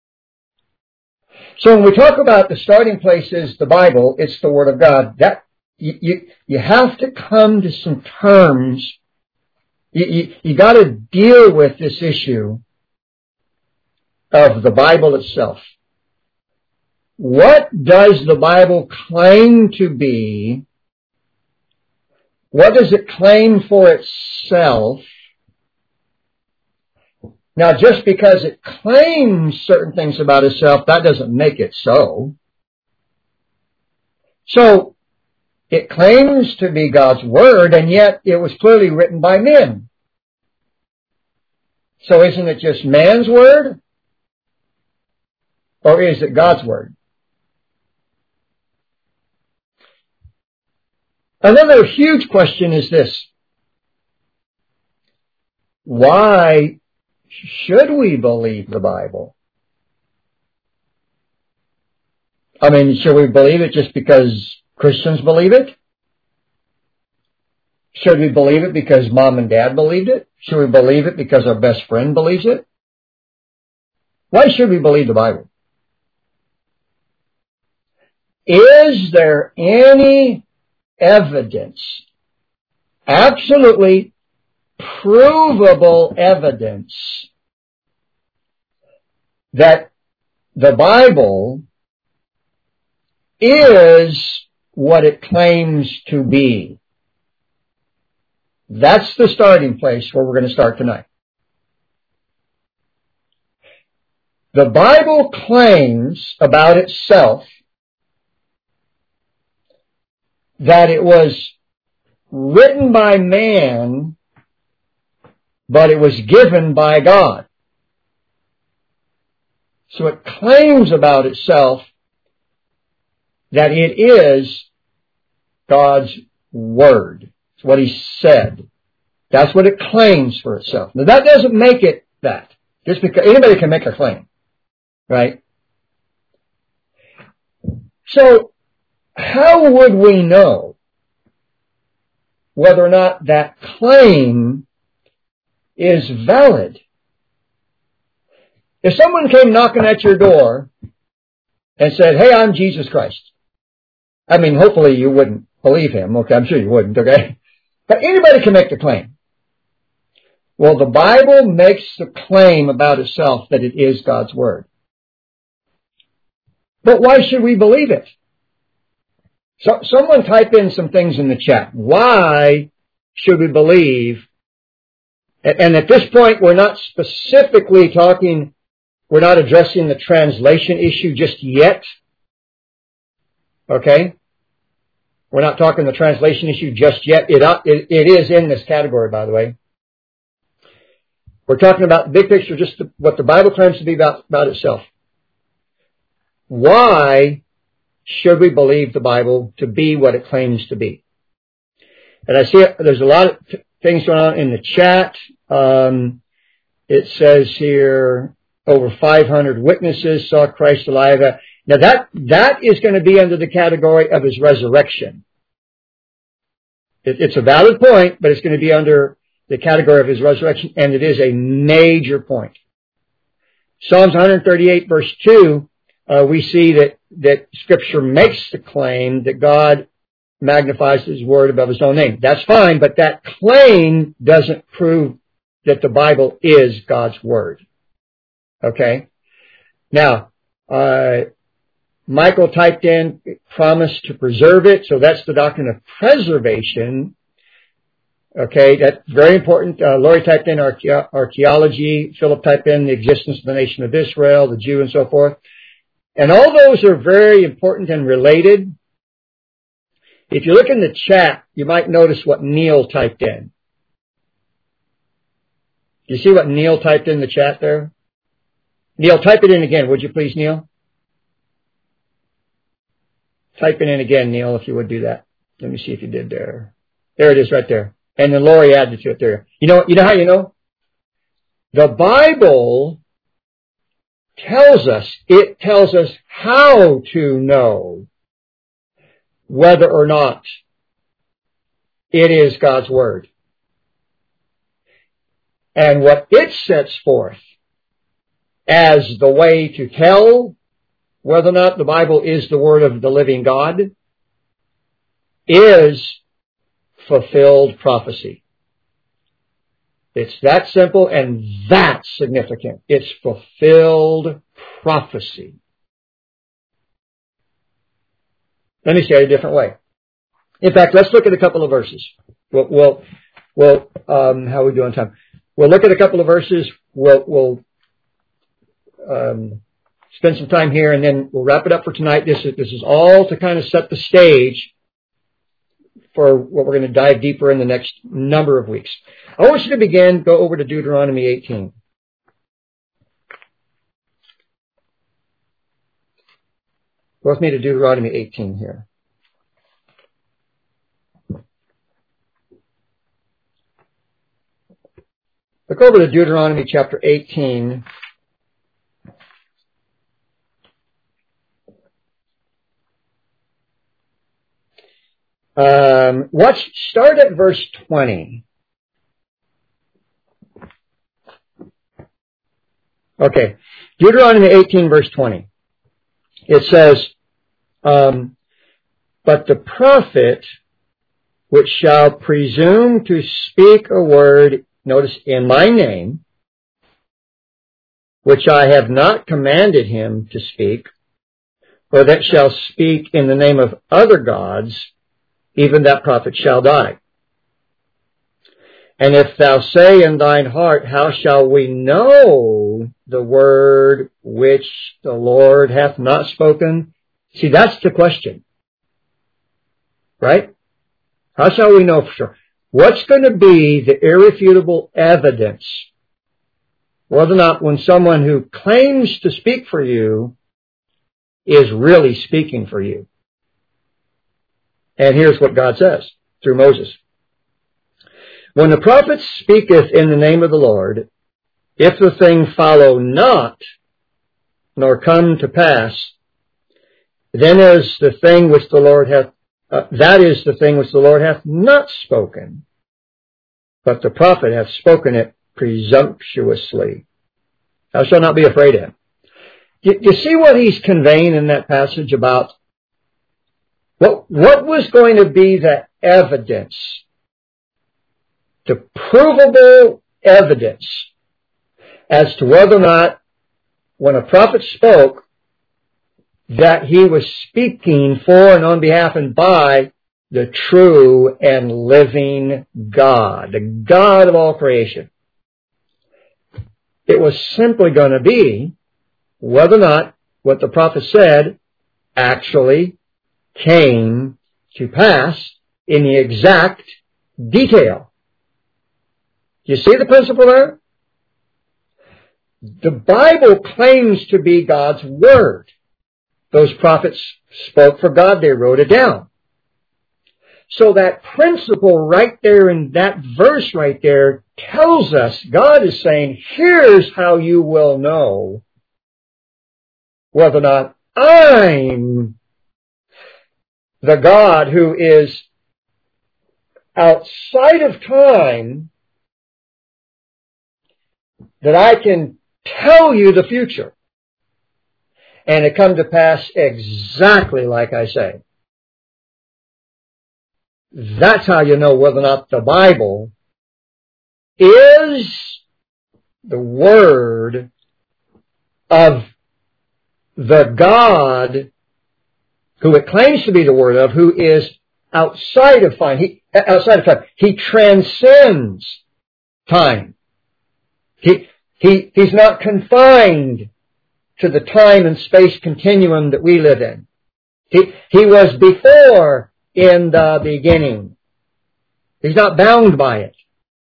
Speaker 1: So when we talk about the starting place is the Bible, it's the Word of God. That you you, you have to come to some terms. You, you, you got to deal with this issue of the Bible itself. What does the Bible claim to be? What does it claim for itself? Now, just because it claims certain things about itself, that doesn't make it so. So, it claims to be God's Word, and yet it was clearly written by men. So isn't it just man's Word? Or is it God's Word? Another huge question is this. Why should we believe the Bible? I mean, should we believe it just because Christians believe it? Should we believe it because mom and dad believed it? Should we believe it because our best friend believes it? Why should we believe the Bible? Is there any evidence, absolutely provable evidence, that the Bible is what it claims to be? That's the starting place where we're going to start tonight. The Bible claims about itself that it was written by man, but it was given by God. So it claims about itself that it is God's Word. It's what He said. That's what it claims for itself. Now that doesn't make it that. Just because anybody can make a claim, right? So how would we know whether or not that claim is valid? If someone came knocking at your door and said, hey, I'm Jesus Christ. I mean, hopefully you wouldn't believe him. Okay, I'm sure you wouldn't, okay? But anybody can make the claim. Well, the Bible makes the claim about itself that it is God's Word. But why should we believe it? So, someone type in some things in the chat. Why should we believe? And at this point, we're not specifically talking, we're not addressing the translation issue just yet. Okay? We're not talking the translation issue just yet. It, it, it is in this category, by the way. We're talking about the big picture, just the, what the Bible claims to be about, about itself. Why should we believe the Bible to be what it claims to be? And I see it, there's a lot of t- things going on in the chat. Um, it says here, over five hundred witnesses saw Christ alive. Now that, that is going to be under the category of his resurrection. It, it's a valid point, but it's going to be under the category of his resurrection, and it is a major point. Psalms one thirty-eight verse two, uh, we see that, that Scripture makes the claim that God magnifies his word above his own name. That's fine, but that claim doesn't prove that the Bible is God's word. Okay? Now, uh, Michael typed in, promise to preserve it, so that's the doctrine of preservation. Okay, that's very important. Uh, Lori typed in archae- archaeology. Philip typed in the existence of the nation of Israel, the Jew, and so forth. And all those are very important and related. If you look in the chat, you might notice what Neil typed in. You see what Neil typed in the chat there? Neil, type it in again, would you please, Neil? Type it in again, Neil, if you would do that. Let me see if you did there. There it is right there. And then Lori added to it there. You know, you know how you know? The Bible tells us, it tells us how to know whether or not it is God's Word. And what it sets forth as the way to tell whether or not the Bible is the Word of the living God is fulfilled prophecy. It's that simple and that significant. It's fulfilled prophecy. Let me say it a different way. In fact, let's look at a couple of verses. We'll, we'll, we'll um, how are we doing time? We'll look at a couple of verses. We'll, we'll um, spend some time here, and then we'll wrap it up for tonight. This is, this is all to kind of set the stage for what we're going to dive deeper in the next number of weeks. I want you to begin, go over to Deuteronomy eighteen. Go with me to Deuteronomy eighteen here. Look over to Deuteronomy chapter eighteen. Um, watch, start at verse twenty. Okay. Deuteronomy eighteen verse twenty. It says, um, but the prophet which shall presume to speak a word, notice, in my name, which I have not commanded him to speak, or that shall speak in the name of other gods, even that prophet shall die. And if thou say in thine heart, how shall we know the word which the Lord hath not spoken? See, that's the question. Right? How shall we know for sure? What's going to be the irrefutable evidence whether or not when someone who claims to speak for you is really speaking for you? And here's what God says through Moses. When the prophet speaketh in the name of the Lord, if the thing follow not, nor come to pass, then is the thing which the Lord hath, uh, that is the thing which the Lord hath not spoken, but the prophet hath spoken it presumptuously. Thou shalt not be afraid of him. You, you see what he's conveying in that passage about what, what was going to be the evidence, the provable evidence as to whether or not when a prophet spoke that he was speaking for and on behalf and by the true and living God, the God of all creation. It was simply going to be whether or not what the prophet said actually came to pass in the exact detail. You see the principle there? The Bible claims to be God's Word. Those prophets spoke for God. They wrote it down. So that principle right there in that verse right there tells us God is saying, here's how you will know whether or not I'm the God who is outside of time, that I can tell you the future. And it come to pass exactly like I say. That's how you know whether or not the Bible is the Word of the God who it claims to be the Word of, who is outside of time. He, outside of time. He transcends time. He, he, he's not confined to the time and space continuum that we live in. He, he was before in the beginning. He's not bound by it.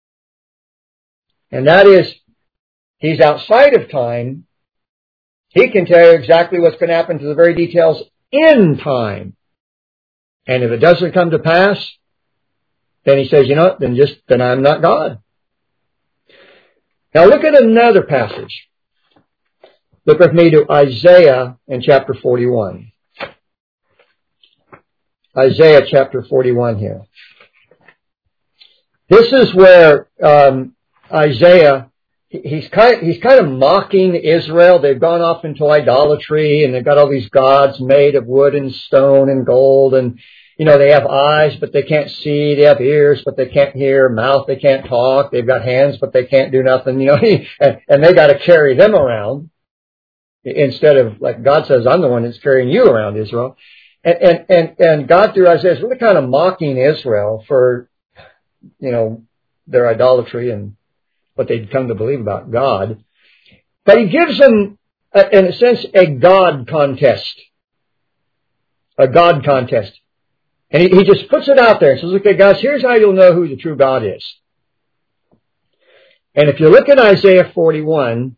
Speaker 1: And that is, he's outside of time. He can tell you exactly what's going to happen to the very details in time. And if it doesn't come to pass, then he says, you know what, then just, then I'm not God. Now look at another passage. Look with me to Isaiah in chapter forty-one. Isaiah chapter forty-one here. This is where um, Isaiah, he's kind of, he's kind of mocking Israel. They've gone off into idolatry, and they've got all these gods made of wood and stone and gold, and you know, they have eyes, but they can't see. They have ears, but they can't hear. Mouth, they can't talk. They've got hands, but they can't do nothing. You know, and, and they got to carry them around instead of, like God says, I'm the one that's carrying you around, Israel. And and and, and God through Isaiah is really kind of mocking Israel for, you know, their idolatry and what they'd come to believe about God. But he gives them, in a sense, a God contest. A God contest. And he, he just puts it out there and says, okay, guys, here's how you'll know who the true God is. And if you look at Isaiah forty-one,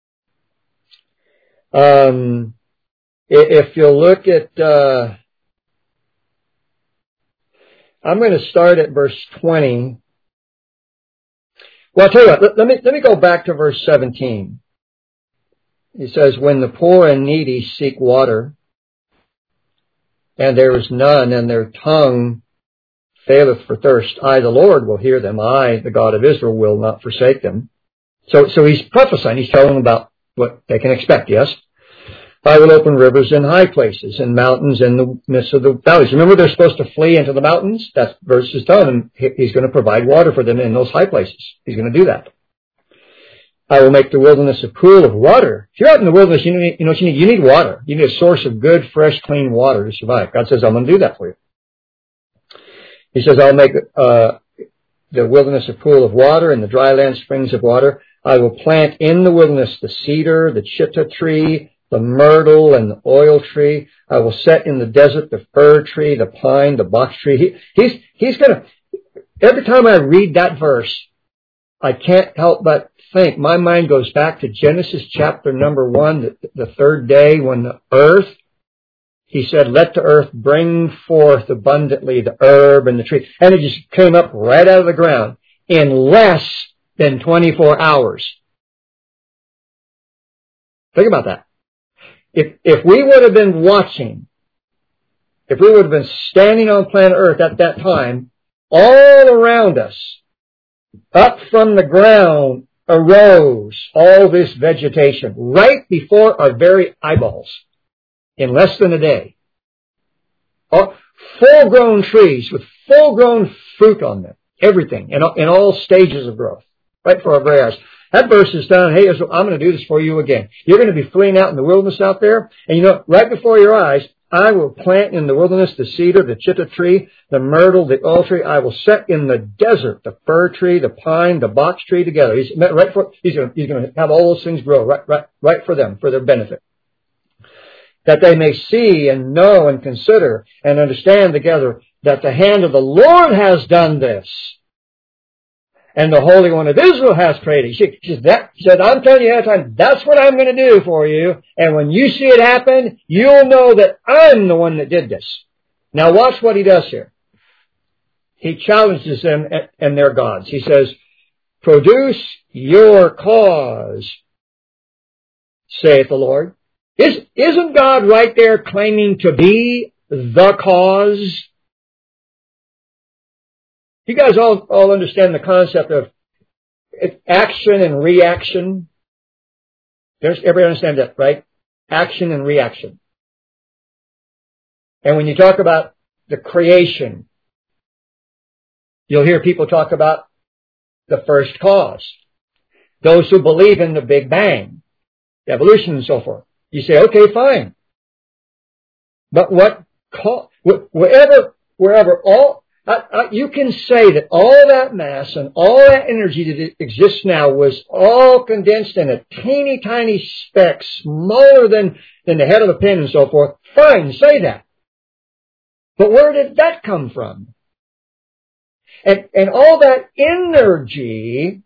Speaker 1: um, if you look at, uh, I'm going to start at verse twenty. Well, I'll tell you what, let, let me, let me go back to verse seventeen. He says, when the poor and needy seek water, and there is none, and their tongue faileth for thirst, I, the Lord, will hear them. I, the God of Israel, will not forsake them. So, so he's prophesying. He's telling them about what they can expect, yes? I will open rivers in high places and mountains in the midst of the valleys. Remember, they're supposed to flee into the mountains? That verse is telling them he's going to provide water for them in those high places. He's going to do that. I will make the wilderness a pool of water. If you're out in the wilderness, you need, you know what you need? You need water. You need a source of good, fresh, clean water to survive. God says, I'm going to do that for you. He says, I'll make uh, the wilderness a pool of water and the dry land springs of water. I will plant in the wilderness the cedar, the chitta tree, the myrtle, and the oil tree. I will set in the desert the fir tree, the pine, the box tree. He, he's he's going to, every time I read that verse, I can't help but think, my mind goes back to Genesis chapter number one, the, the third day when the earth, he said, let the earth bring forth abundantly the herb and the tree. And it just came up right out of the ground in less than twenty-four hours. Think about that. If, if we would have been watching, if we would have been standing on planet Earth at that time, all around us, up from the ground, arose all this vegetation right before our very eyeballs in less than a day. Oh, full-grown trees with full-grown fruit on them, everything, in, in all stages of growth, right before our very eyes. That verse is done, hey, Israel, I'm going to do this for you again. You're going to be fleeing out in the wilderness out there, and you know, right before your eyes, I will plant in the wilderness the cedar, the chitta tree, the myrtle, the oil tree. I will set in the desert the fir tree, the pine, the box tree together. He's right for, he's going to, he's going to have all those things grow right, right, right for them, for their benefit. That they may see and know and consider and understand together that the hand of the Lord has done this. And the Holy One of Israel has created. She, she, said, that, she said, I'm telling you ahead of time, that's what I'm going to do for you. And when you see it happen, you'll know that I'm the one that did this. Now watch what he does here. He challenges them and their gods. He says, produce your cause, saith the Lord. Is, isn't God right there claiming to be the cause? You guys all, all understand the concept of action and reaction? There's, everybody understand that, right? Action and reaction. And when you talk about the creation, you'll hear people talk about the first cause. Those who believe in the Big Bang, evolution and so forth. You say, okay, fine. But what, wherever, wherever all, I, I, you can say that all that mass and all that energy that exists now was all condensed in a teeny tiny speck, smaller than, than the head of a pin and so forth. Fine, say that. But where did that come from? And, and all that energy,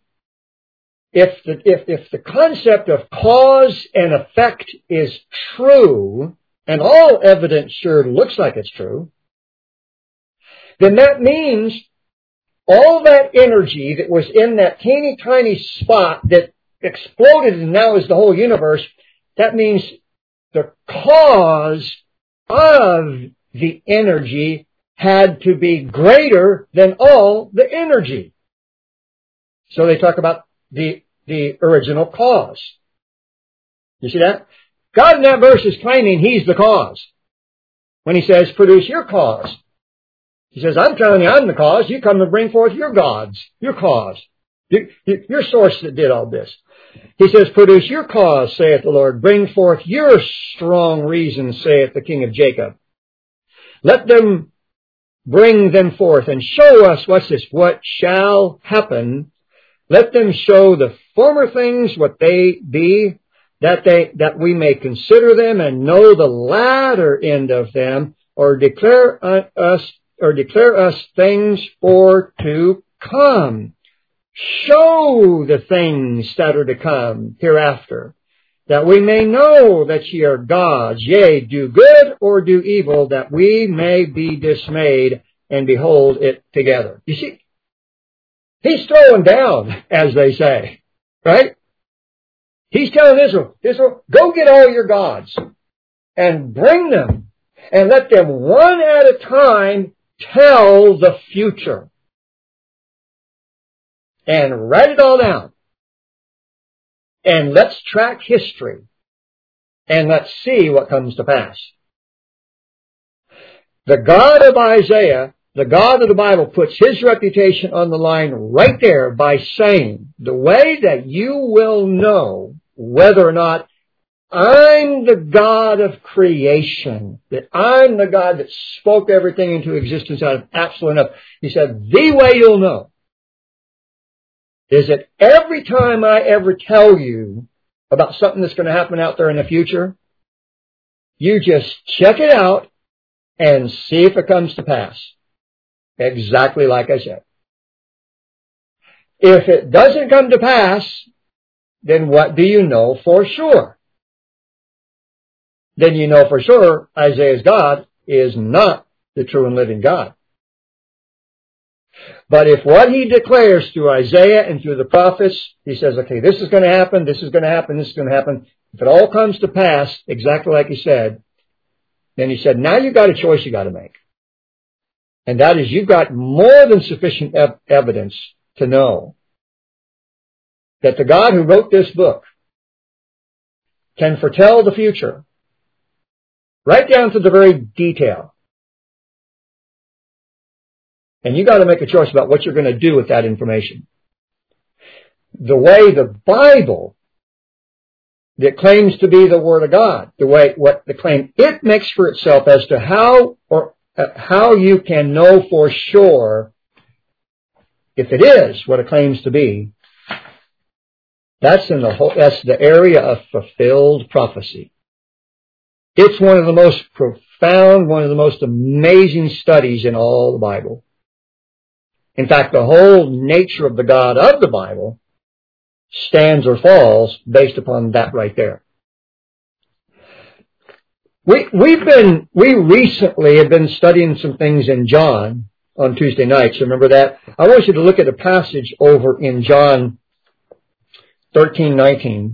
Speaker 1: if the, if, if the concept of cause and effect is true, and all evidence sure looks like it's true, then that means all that energy that was in that teeny tiny spot that exploded and now is the whole universe, that means the cause of the energy had to be greater than all the energy. So they talk about the, the original cause. You see that? God in that verse is claiming He's the cause. When He says, produce your cause. He says, I'm telling you, I'm the cause. You come and bring forth your gods, your cause, your, your source that did all this. He says, produce your cause, saith the Lord. Bring forth your strong reason, saith the King of Jacob. Let them bring them forth and show us, what's this, what shall happen. Let them show the former things what they be, that they, that we may consider them and know the latter end of them, or declare us or declare us things for to come. Show the things that are to come hereafter, that we may know that ye are gods, yea, do good or do evil, that we may be dismayed and behold it together. You see, He's throwing down, as they say, right? He's telling Israel, Israel, go get all your gods and bring them and let them one at a time tell the future. And write it all down. And let's track history. And let's see what comes to pass. The God of Isaiah, the God of the Bible, puts His reputation on the line right there by saying, the way that you will know whether or not I'm the God of creation, that I'm the God that spoke everything into existence out of absolute enough. He said, the way you'll know is that every time I ever tell you about something that's going to happen out there in the future, you just check it out and see if it comes to pass. Exactly like I said. If it doesn't come to pass, then what do you know for sure? Then you know for sure Isaiah's God is not the true and living God. But if what he declares through Isaiah and through the prophets, he says, okay, this is going to happen, this is going to happen, this is going to happen. If it all comes to pass, exactly like he said, then he said, now you've got a choice you've got to make. And that is, you've got more than sufficient ev- evidence to know that the God who wrote this book can foretell the future, right down to the very detail. And you got to make a choice about what you're going to do with that information. The way the Bible that claims to be the Word of God, the way what the claim it makes for itself as to how or uh, how you can know for sure if it is what it claims to be. That's in the whole. That's the area of fulfilled prophecy. It's one of the most profound, one of the most amazing studies in all the Bible. In fact, the whole nature of the God of the Bible stands or falls based upon that right there. We, we've been, we recently have been studying some things in John on Tuesday nights. Remember that? I want you to look at a passage over in John thirteen nineteen.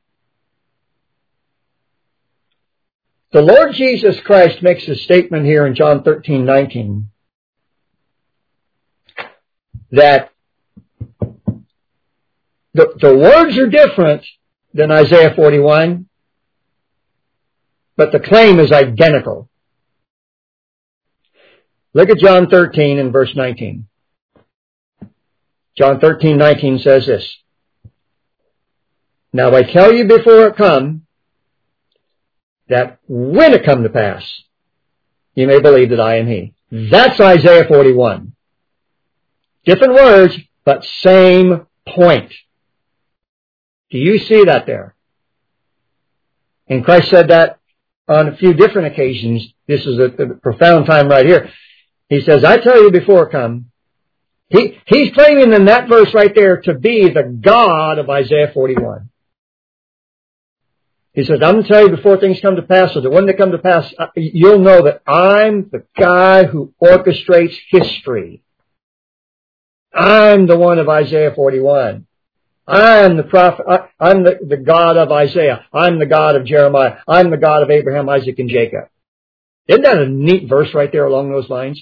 Speaker 1: The Lord Jesus Christ makes a statement here in John thirteen nineteen that the, the words are different than Isaiah forty-one, but the claim is identical. Look at John thirteen and verse nineteen. John thirteen nineteen says this. Now I tell you before it come, that when it come to pass, you may believe that I am He. That's Isaiah forty-one. Different words, but same point. Do you see that there? And Christ said that on a few different occasions. This is a, a profound time right here. He says, I tell you before it come. He, he's claiming in that verse right there to be the God of Isaiah forty-one. He says, I'm going to tell you before things come to pass, so that when they come to pass, you'll know that I'm the guy who orchestrates history. I'm the one of Isaiah forty-one. I'm the prophet. I'm the, the God of Isaiah. I'm the God of Jeremiah. I'm the God of Abraham, Isaac, and Jacob. Isn't that a neat verse right there along those lines?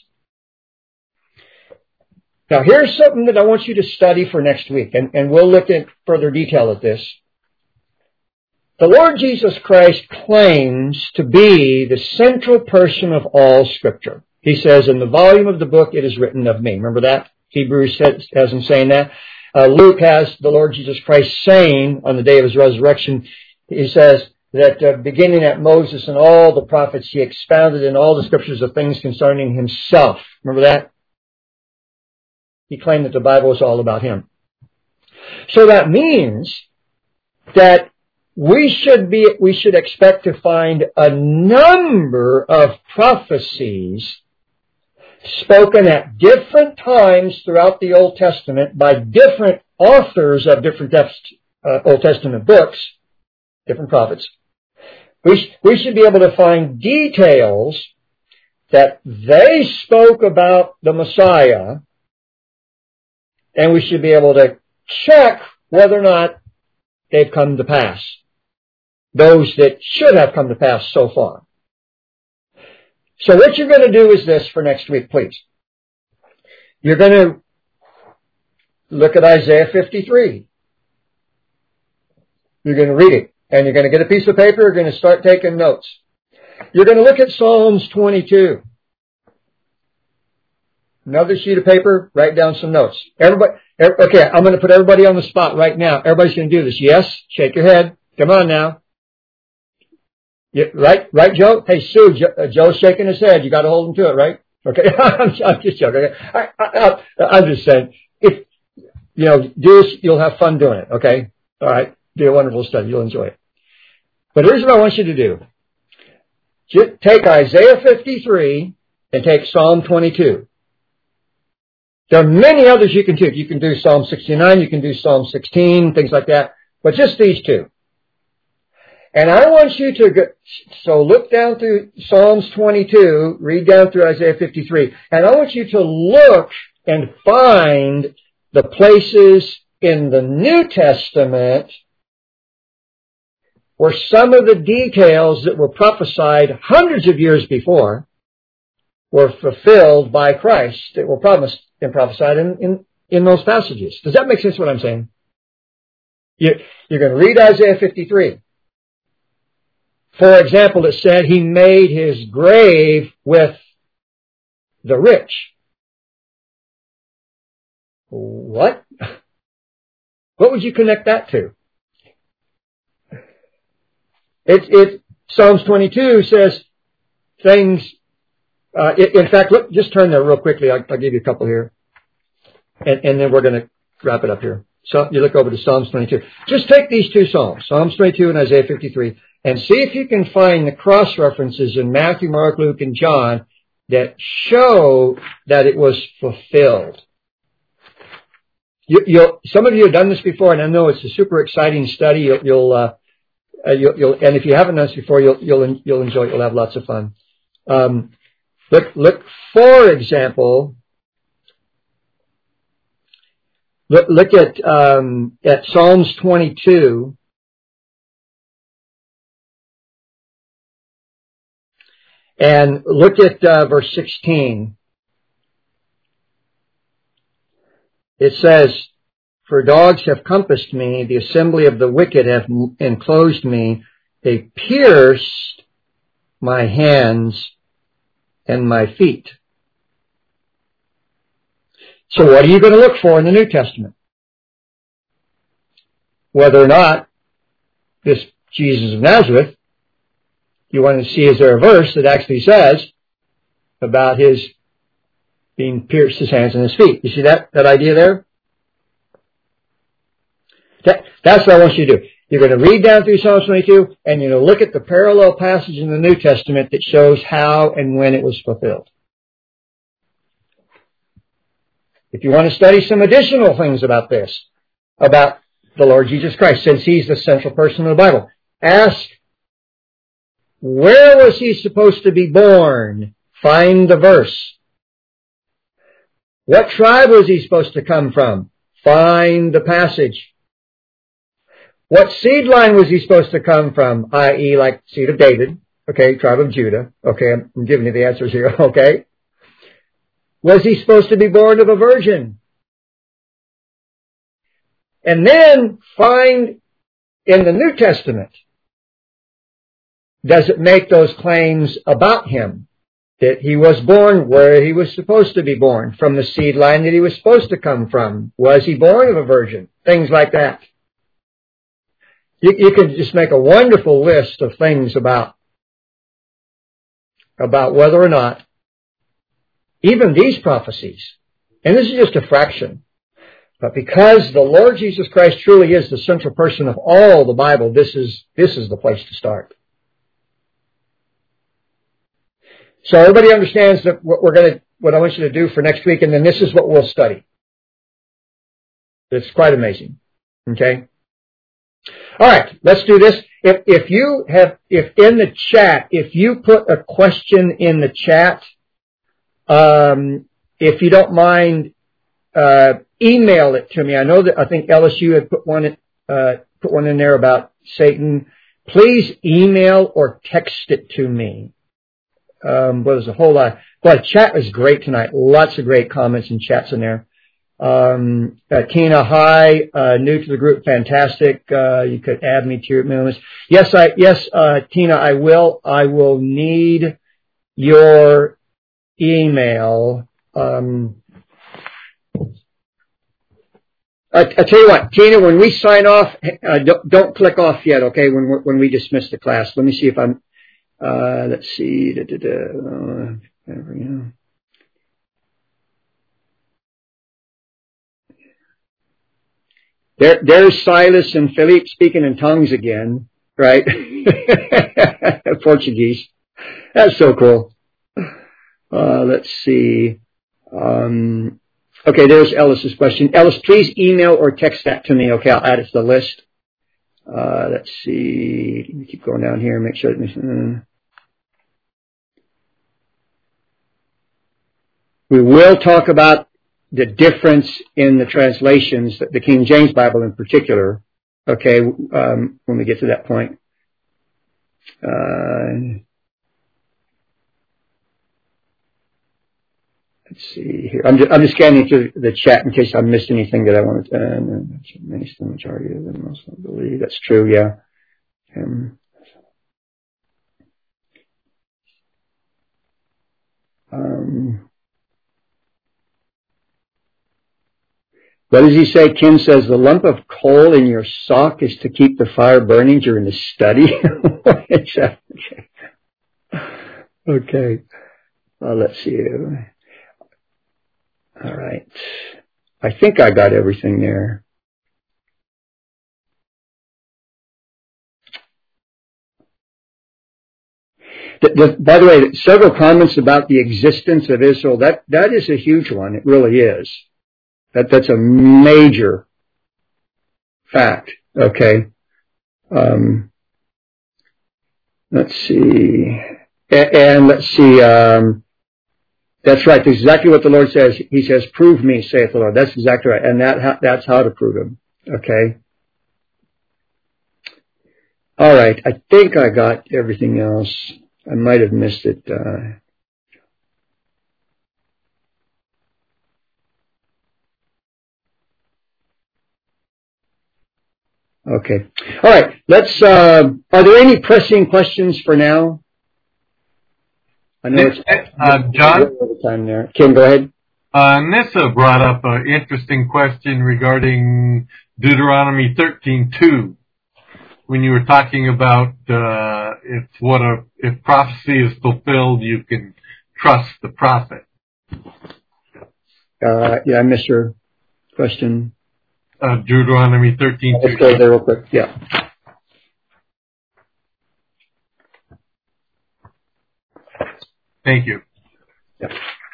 Speaker 1: Now, here's something that I want you to study for next week, and, and we'll look in further detail at this. The Lord Jesus Christ claims to be the central person of all Scripture. He says, in the volume of the book, it is written of me. Remember that? Hebrews has him saying that. Uh, Luke has the Lord Jesus Christ saying on the day of His resurrection, he says that uh, beginning at Moses and all the prophets, He expounded in all the Scriptures of things concerning Himself. Remember that? He claimed that the Bible was all about Him. So that means that we should be, we should expect to find a number of prophecies spoken at different times throughout the Old Testament by different authors of different uh, Old Testament books, different prophets. We, sh- we should be able to find details that they spoke about the Messiah, and we should be able to check whether or not they've come to pass. Those that should have come to pass so far. So what you're going to do is this for next week, please. You're going to look at Isaiah fifty-three. You're going to read it. And you're going to get a piece of paper. You're going to start taking notes. You're going to look at Psalms twenty-two. Another sheet of paper. Write down some notes. Everybody. Okay, I'm going to put everybody on the spot right now. Everybody's going to do this. Yes? Shake your head. Come on now. Yeah, right, right, Joe? Hey, Sue, Joe, uh, Joe's shaking his head. You got to hold him to it, right? Okay, I'm, I'm just joking. I, I, I, I'm just saying, if you know, do this, you'll have fun doing it. Okay, all right, be a wonderful study. You'll enjoy it. But here's what I want you to do: just take Isaiah fifty-three and take Psalm twenty-two. There are many others you can do. You can do Psalm sixty-nine. You can do Psalm sixteen, things like that. But just these two. And I want you to go, so look down through Psalms twenty-two, read down through Isaiah fifty-three, and I want you to look and find the places in the New Testament where some of the details that were prophesied hundreds of years before were fulfilled by Christ, that were promised and prophesied in, in, in those passages. Does that make sense what I'm saying? You, you're going to read Isaiah fifty-three. For example, it said he made his grave with the rich. What? What would you connect that to? It, it, Psalms twenty-two says things, uh, in fact, look, just turn there real quickly. I'll, I'll give you a couple here. And, and then we're going to wrap it up here. So you look over to Psalms twenty-two. Just take these two Psalms, Psalms twenty-two and Isaiah fifty-three, and see if you can find the cross-references in Matthew, Mark, Luke, and John that show that it was fulfilled. You, you'll, some of you have done this before, and I know it's a super exciting study. You'll, you'll, uh, uh, you'll, you'll and if you haven't done this before, you'll, you'll, you'll enjoy it. You'll have lots of fun. Um, look, look, for example, look, look at um, at Psalms twenty-two. And look at uh, verse sixteen. It says, for dogs have compassed me, the assembly of the wicked have enclosed me, they pierced my hands and my feet. So what are you going to look for in the New Testament? Whether or not this Jesus of Nazareth, you want to see, is there a verse that actually says about his being pierced, his hands and his feet? You see that, that idea there? That, that's what I want you to do. You're going to read down through Psalms twenty-two, and you're going to look at the parallel passage in the New Testament that shows how and when it was fulfilled. If you want to study some additional things about this, about the Lord Jesus Christ, since he's the central person of the Bible, ask, where was he supposed to be born? Find the verse. What tribe was he supposed to come from? Find the passage. What seed line was he supposed to come from? that is, like seed of David. Okay, tribe of Judah. Okay, I'm giving you the answers here. Okay. Was he supposed to be born of a virgin? And then find in the New Testament, does it make those claims about him? That he was born where he was supposed to be born, from the seed line that he was supposed to come from. Was he born of a virgin? Things like that. You, you could just make a wonderful list of things about, about whether or not even these prophecies, and this is just a fraction, but because the Lord Jesus Christ truly is the central person of all the Bible, this is, this is the place to start. So everybody understands that what we're going to, what I want you to do for next week, and then this is what we'll study. It's quite amazing. Okay? All right, let's do this. If, if you have, if in the chat, if you put a question in the chat, um, if you don't mind, uh, email it to me. I know that, I think L S U had put one, uh, put one in there about Satan. Please email or text it to me. Um, well, there's a whole lot. Well, the chat was great tonight. Lots of great comments and chats in there. Um, uh, Tina, hi, uh, new to the group, fantastic. Uh, you could add me to your email list. Yes, I, yes, uh, Tina, I will. I will need your email. Um, I, I tell you what, Tina, when we sign off, uh, don't, don't click off yet, okay? When we're, when we dismiss the class, let me see if I'm. Uh, let's see. Da, da, da, uh, whatever, you know. There, there's Silas and Philippe speaking in tongues again, right? Portuguese. That's so cool. Uh, let's see. Um, okay, there's Ellis's question. Ellis, please email or text that to me. Okay, I'll add it to the list. Uh, let's see. Let me keep going down here and make sure that. Uh, we will talk about the difference in the translations, the King James Bible in particular, okay, um, when we get to that point. Uh, let's see here. I'm just, I'm just scanning through the chat in case I missed anything that I wanted to. Uh, many, the majority of them most don't believe. That's true. Yeah. Um, um, what does he say? Kim says the lump of coal in your sock is to keep the fire burning during the study. okay. Okay. Well, let's see. All right. I think I got everything there. The, the, by the way, several comments about the existence of Israel. That that is a huge one. It really is. That that's a major fact. Okay. Um, let's see. And, and let's see. Um, that's right. That's exactly what the Lord says. He says, "Prove me," saith the Lord. That's exactly right. And that that's how to prove Him. Okay. All right. I think I got everything else. I might have missed it. Uh, okay. All right. Let's. Uh, are there any pressing questions for now? I know it's
Speaker 2: uh, John.
Speaker 1: Time there. Kim, go ahead.
Speaker 2: Uh, Nissa brought up an interesting question regarding Deuteronomy thirteen two. When you were talking about uh, if what a if prophecy is fulfilled, you can trust the prophet.
Speaker 1: Uh, yeah, I missed your question.
Speaker 2: Uh, Deuteronomy thirteen two.
Speaker 1: Let's go there real quick. Yeah.
Speaker 2: Thank you.
Speaker 1: Yeah.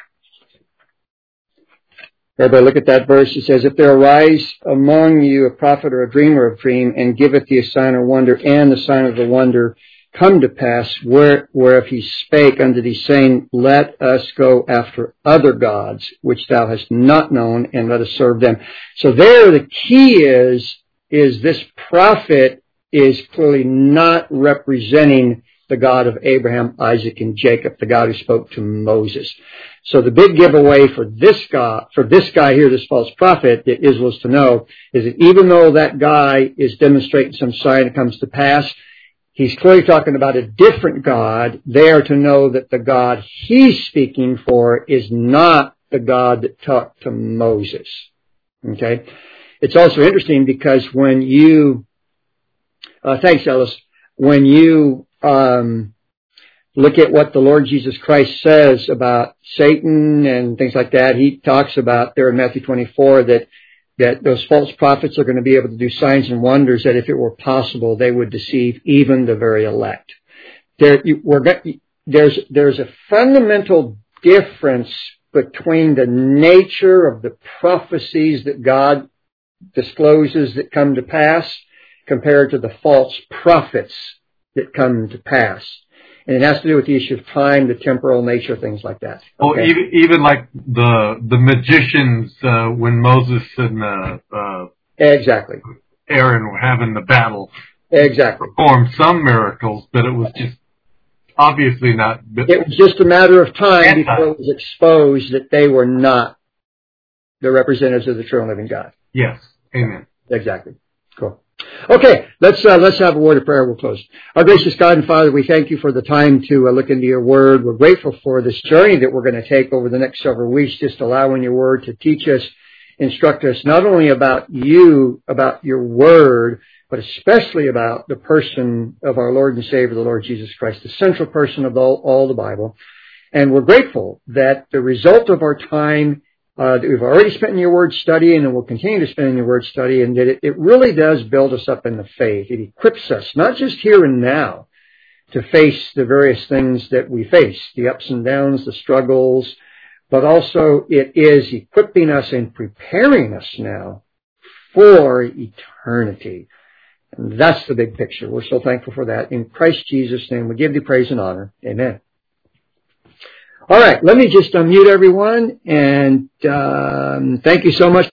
Speaker 1: Everybody look at that verse. It says, if there arise among you a prophet or a dreamer of dream, and giveth thee a sign or wonder, and the sign of the wonder come to pass, where, whereof he spake unto thee, saying, let us go after other gods, which thou hast not known, and let us serve them. So there the key is, is this prophet is clearly not representing the God of Abraham, Isaac, and Jacob, the God who spoke to Moses. So the big giveaway for this guy, for this guy here, this false prophet, that Israel is to know, is that even though that guy is demonstrating some sign that comes to pass, he's clearly talking about a different God. They are to know that the God he's speaking for is not the God that talked to Moses. Okay? It's also interesting because when you, uh, thanks Ellis, when you, um, look at what the Lord Jesus Christ says about Satan and things like that. He talks about there in Matthew twenty-four that, that those false prophets are going to be able to do signs and wonders that if it were possible, they would deceive even the very elect. There, we're, there's, there's a fundamental difference between the nature of the prophecies that God discloses that come to pass compared to the false prophets that come to pass. And it has to do with the issue of time, the temporal nature, things like that. Okay?
Speaker 2: Oh, even, even like the the magicians uh, when Moses and uh, uh,
Speaker 1: exactly
Speaker 2: Aaron were having the battle.
Speaker 1: Exactly.
Speaker 2: Performed some miracles, but it was just obviously not.
Speaker 1: It was just a matter of time before it was exposed that they were not the representatives of the true and living God.
Speaker 2: Yes. Amen.
Speaker 1: Exactly. Cool. Okay, let's uh, let's have a word of prayer. We'll close. Our gracious God and Father, we thank you for the time to uh, look into your word. We're grateful for this journey that we're going to take over the next several weeks, just allowing your word to teach us, instruct us, not only about you, about your word, but especially about the person of our Lord and Savior, the Lord Jesus Christ, the central person of all, all the Bible. And we're grateful that the result of our time Uh, that we've already spent in your word study and will continue to spend in your word study, and that it, it really does build us up in the faith. It equips us, not just here and now, to face the various things that we face, the ups and downs, the struggles, but also it is equipping us and preparing us now for eternity. And that's the big picture. We're so thankful for that. In Christ Jesus' name, we give thee praise and honor. Amen. All right, let me just unmute everyone, and um, thank you so much.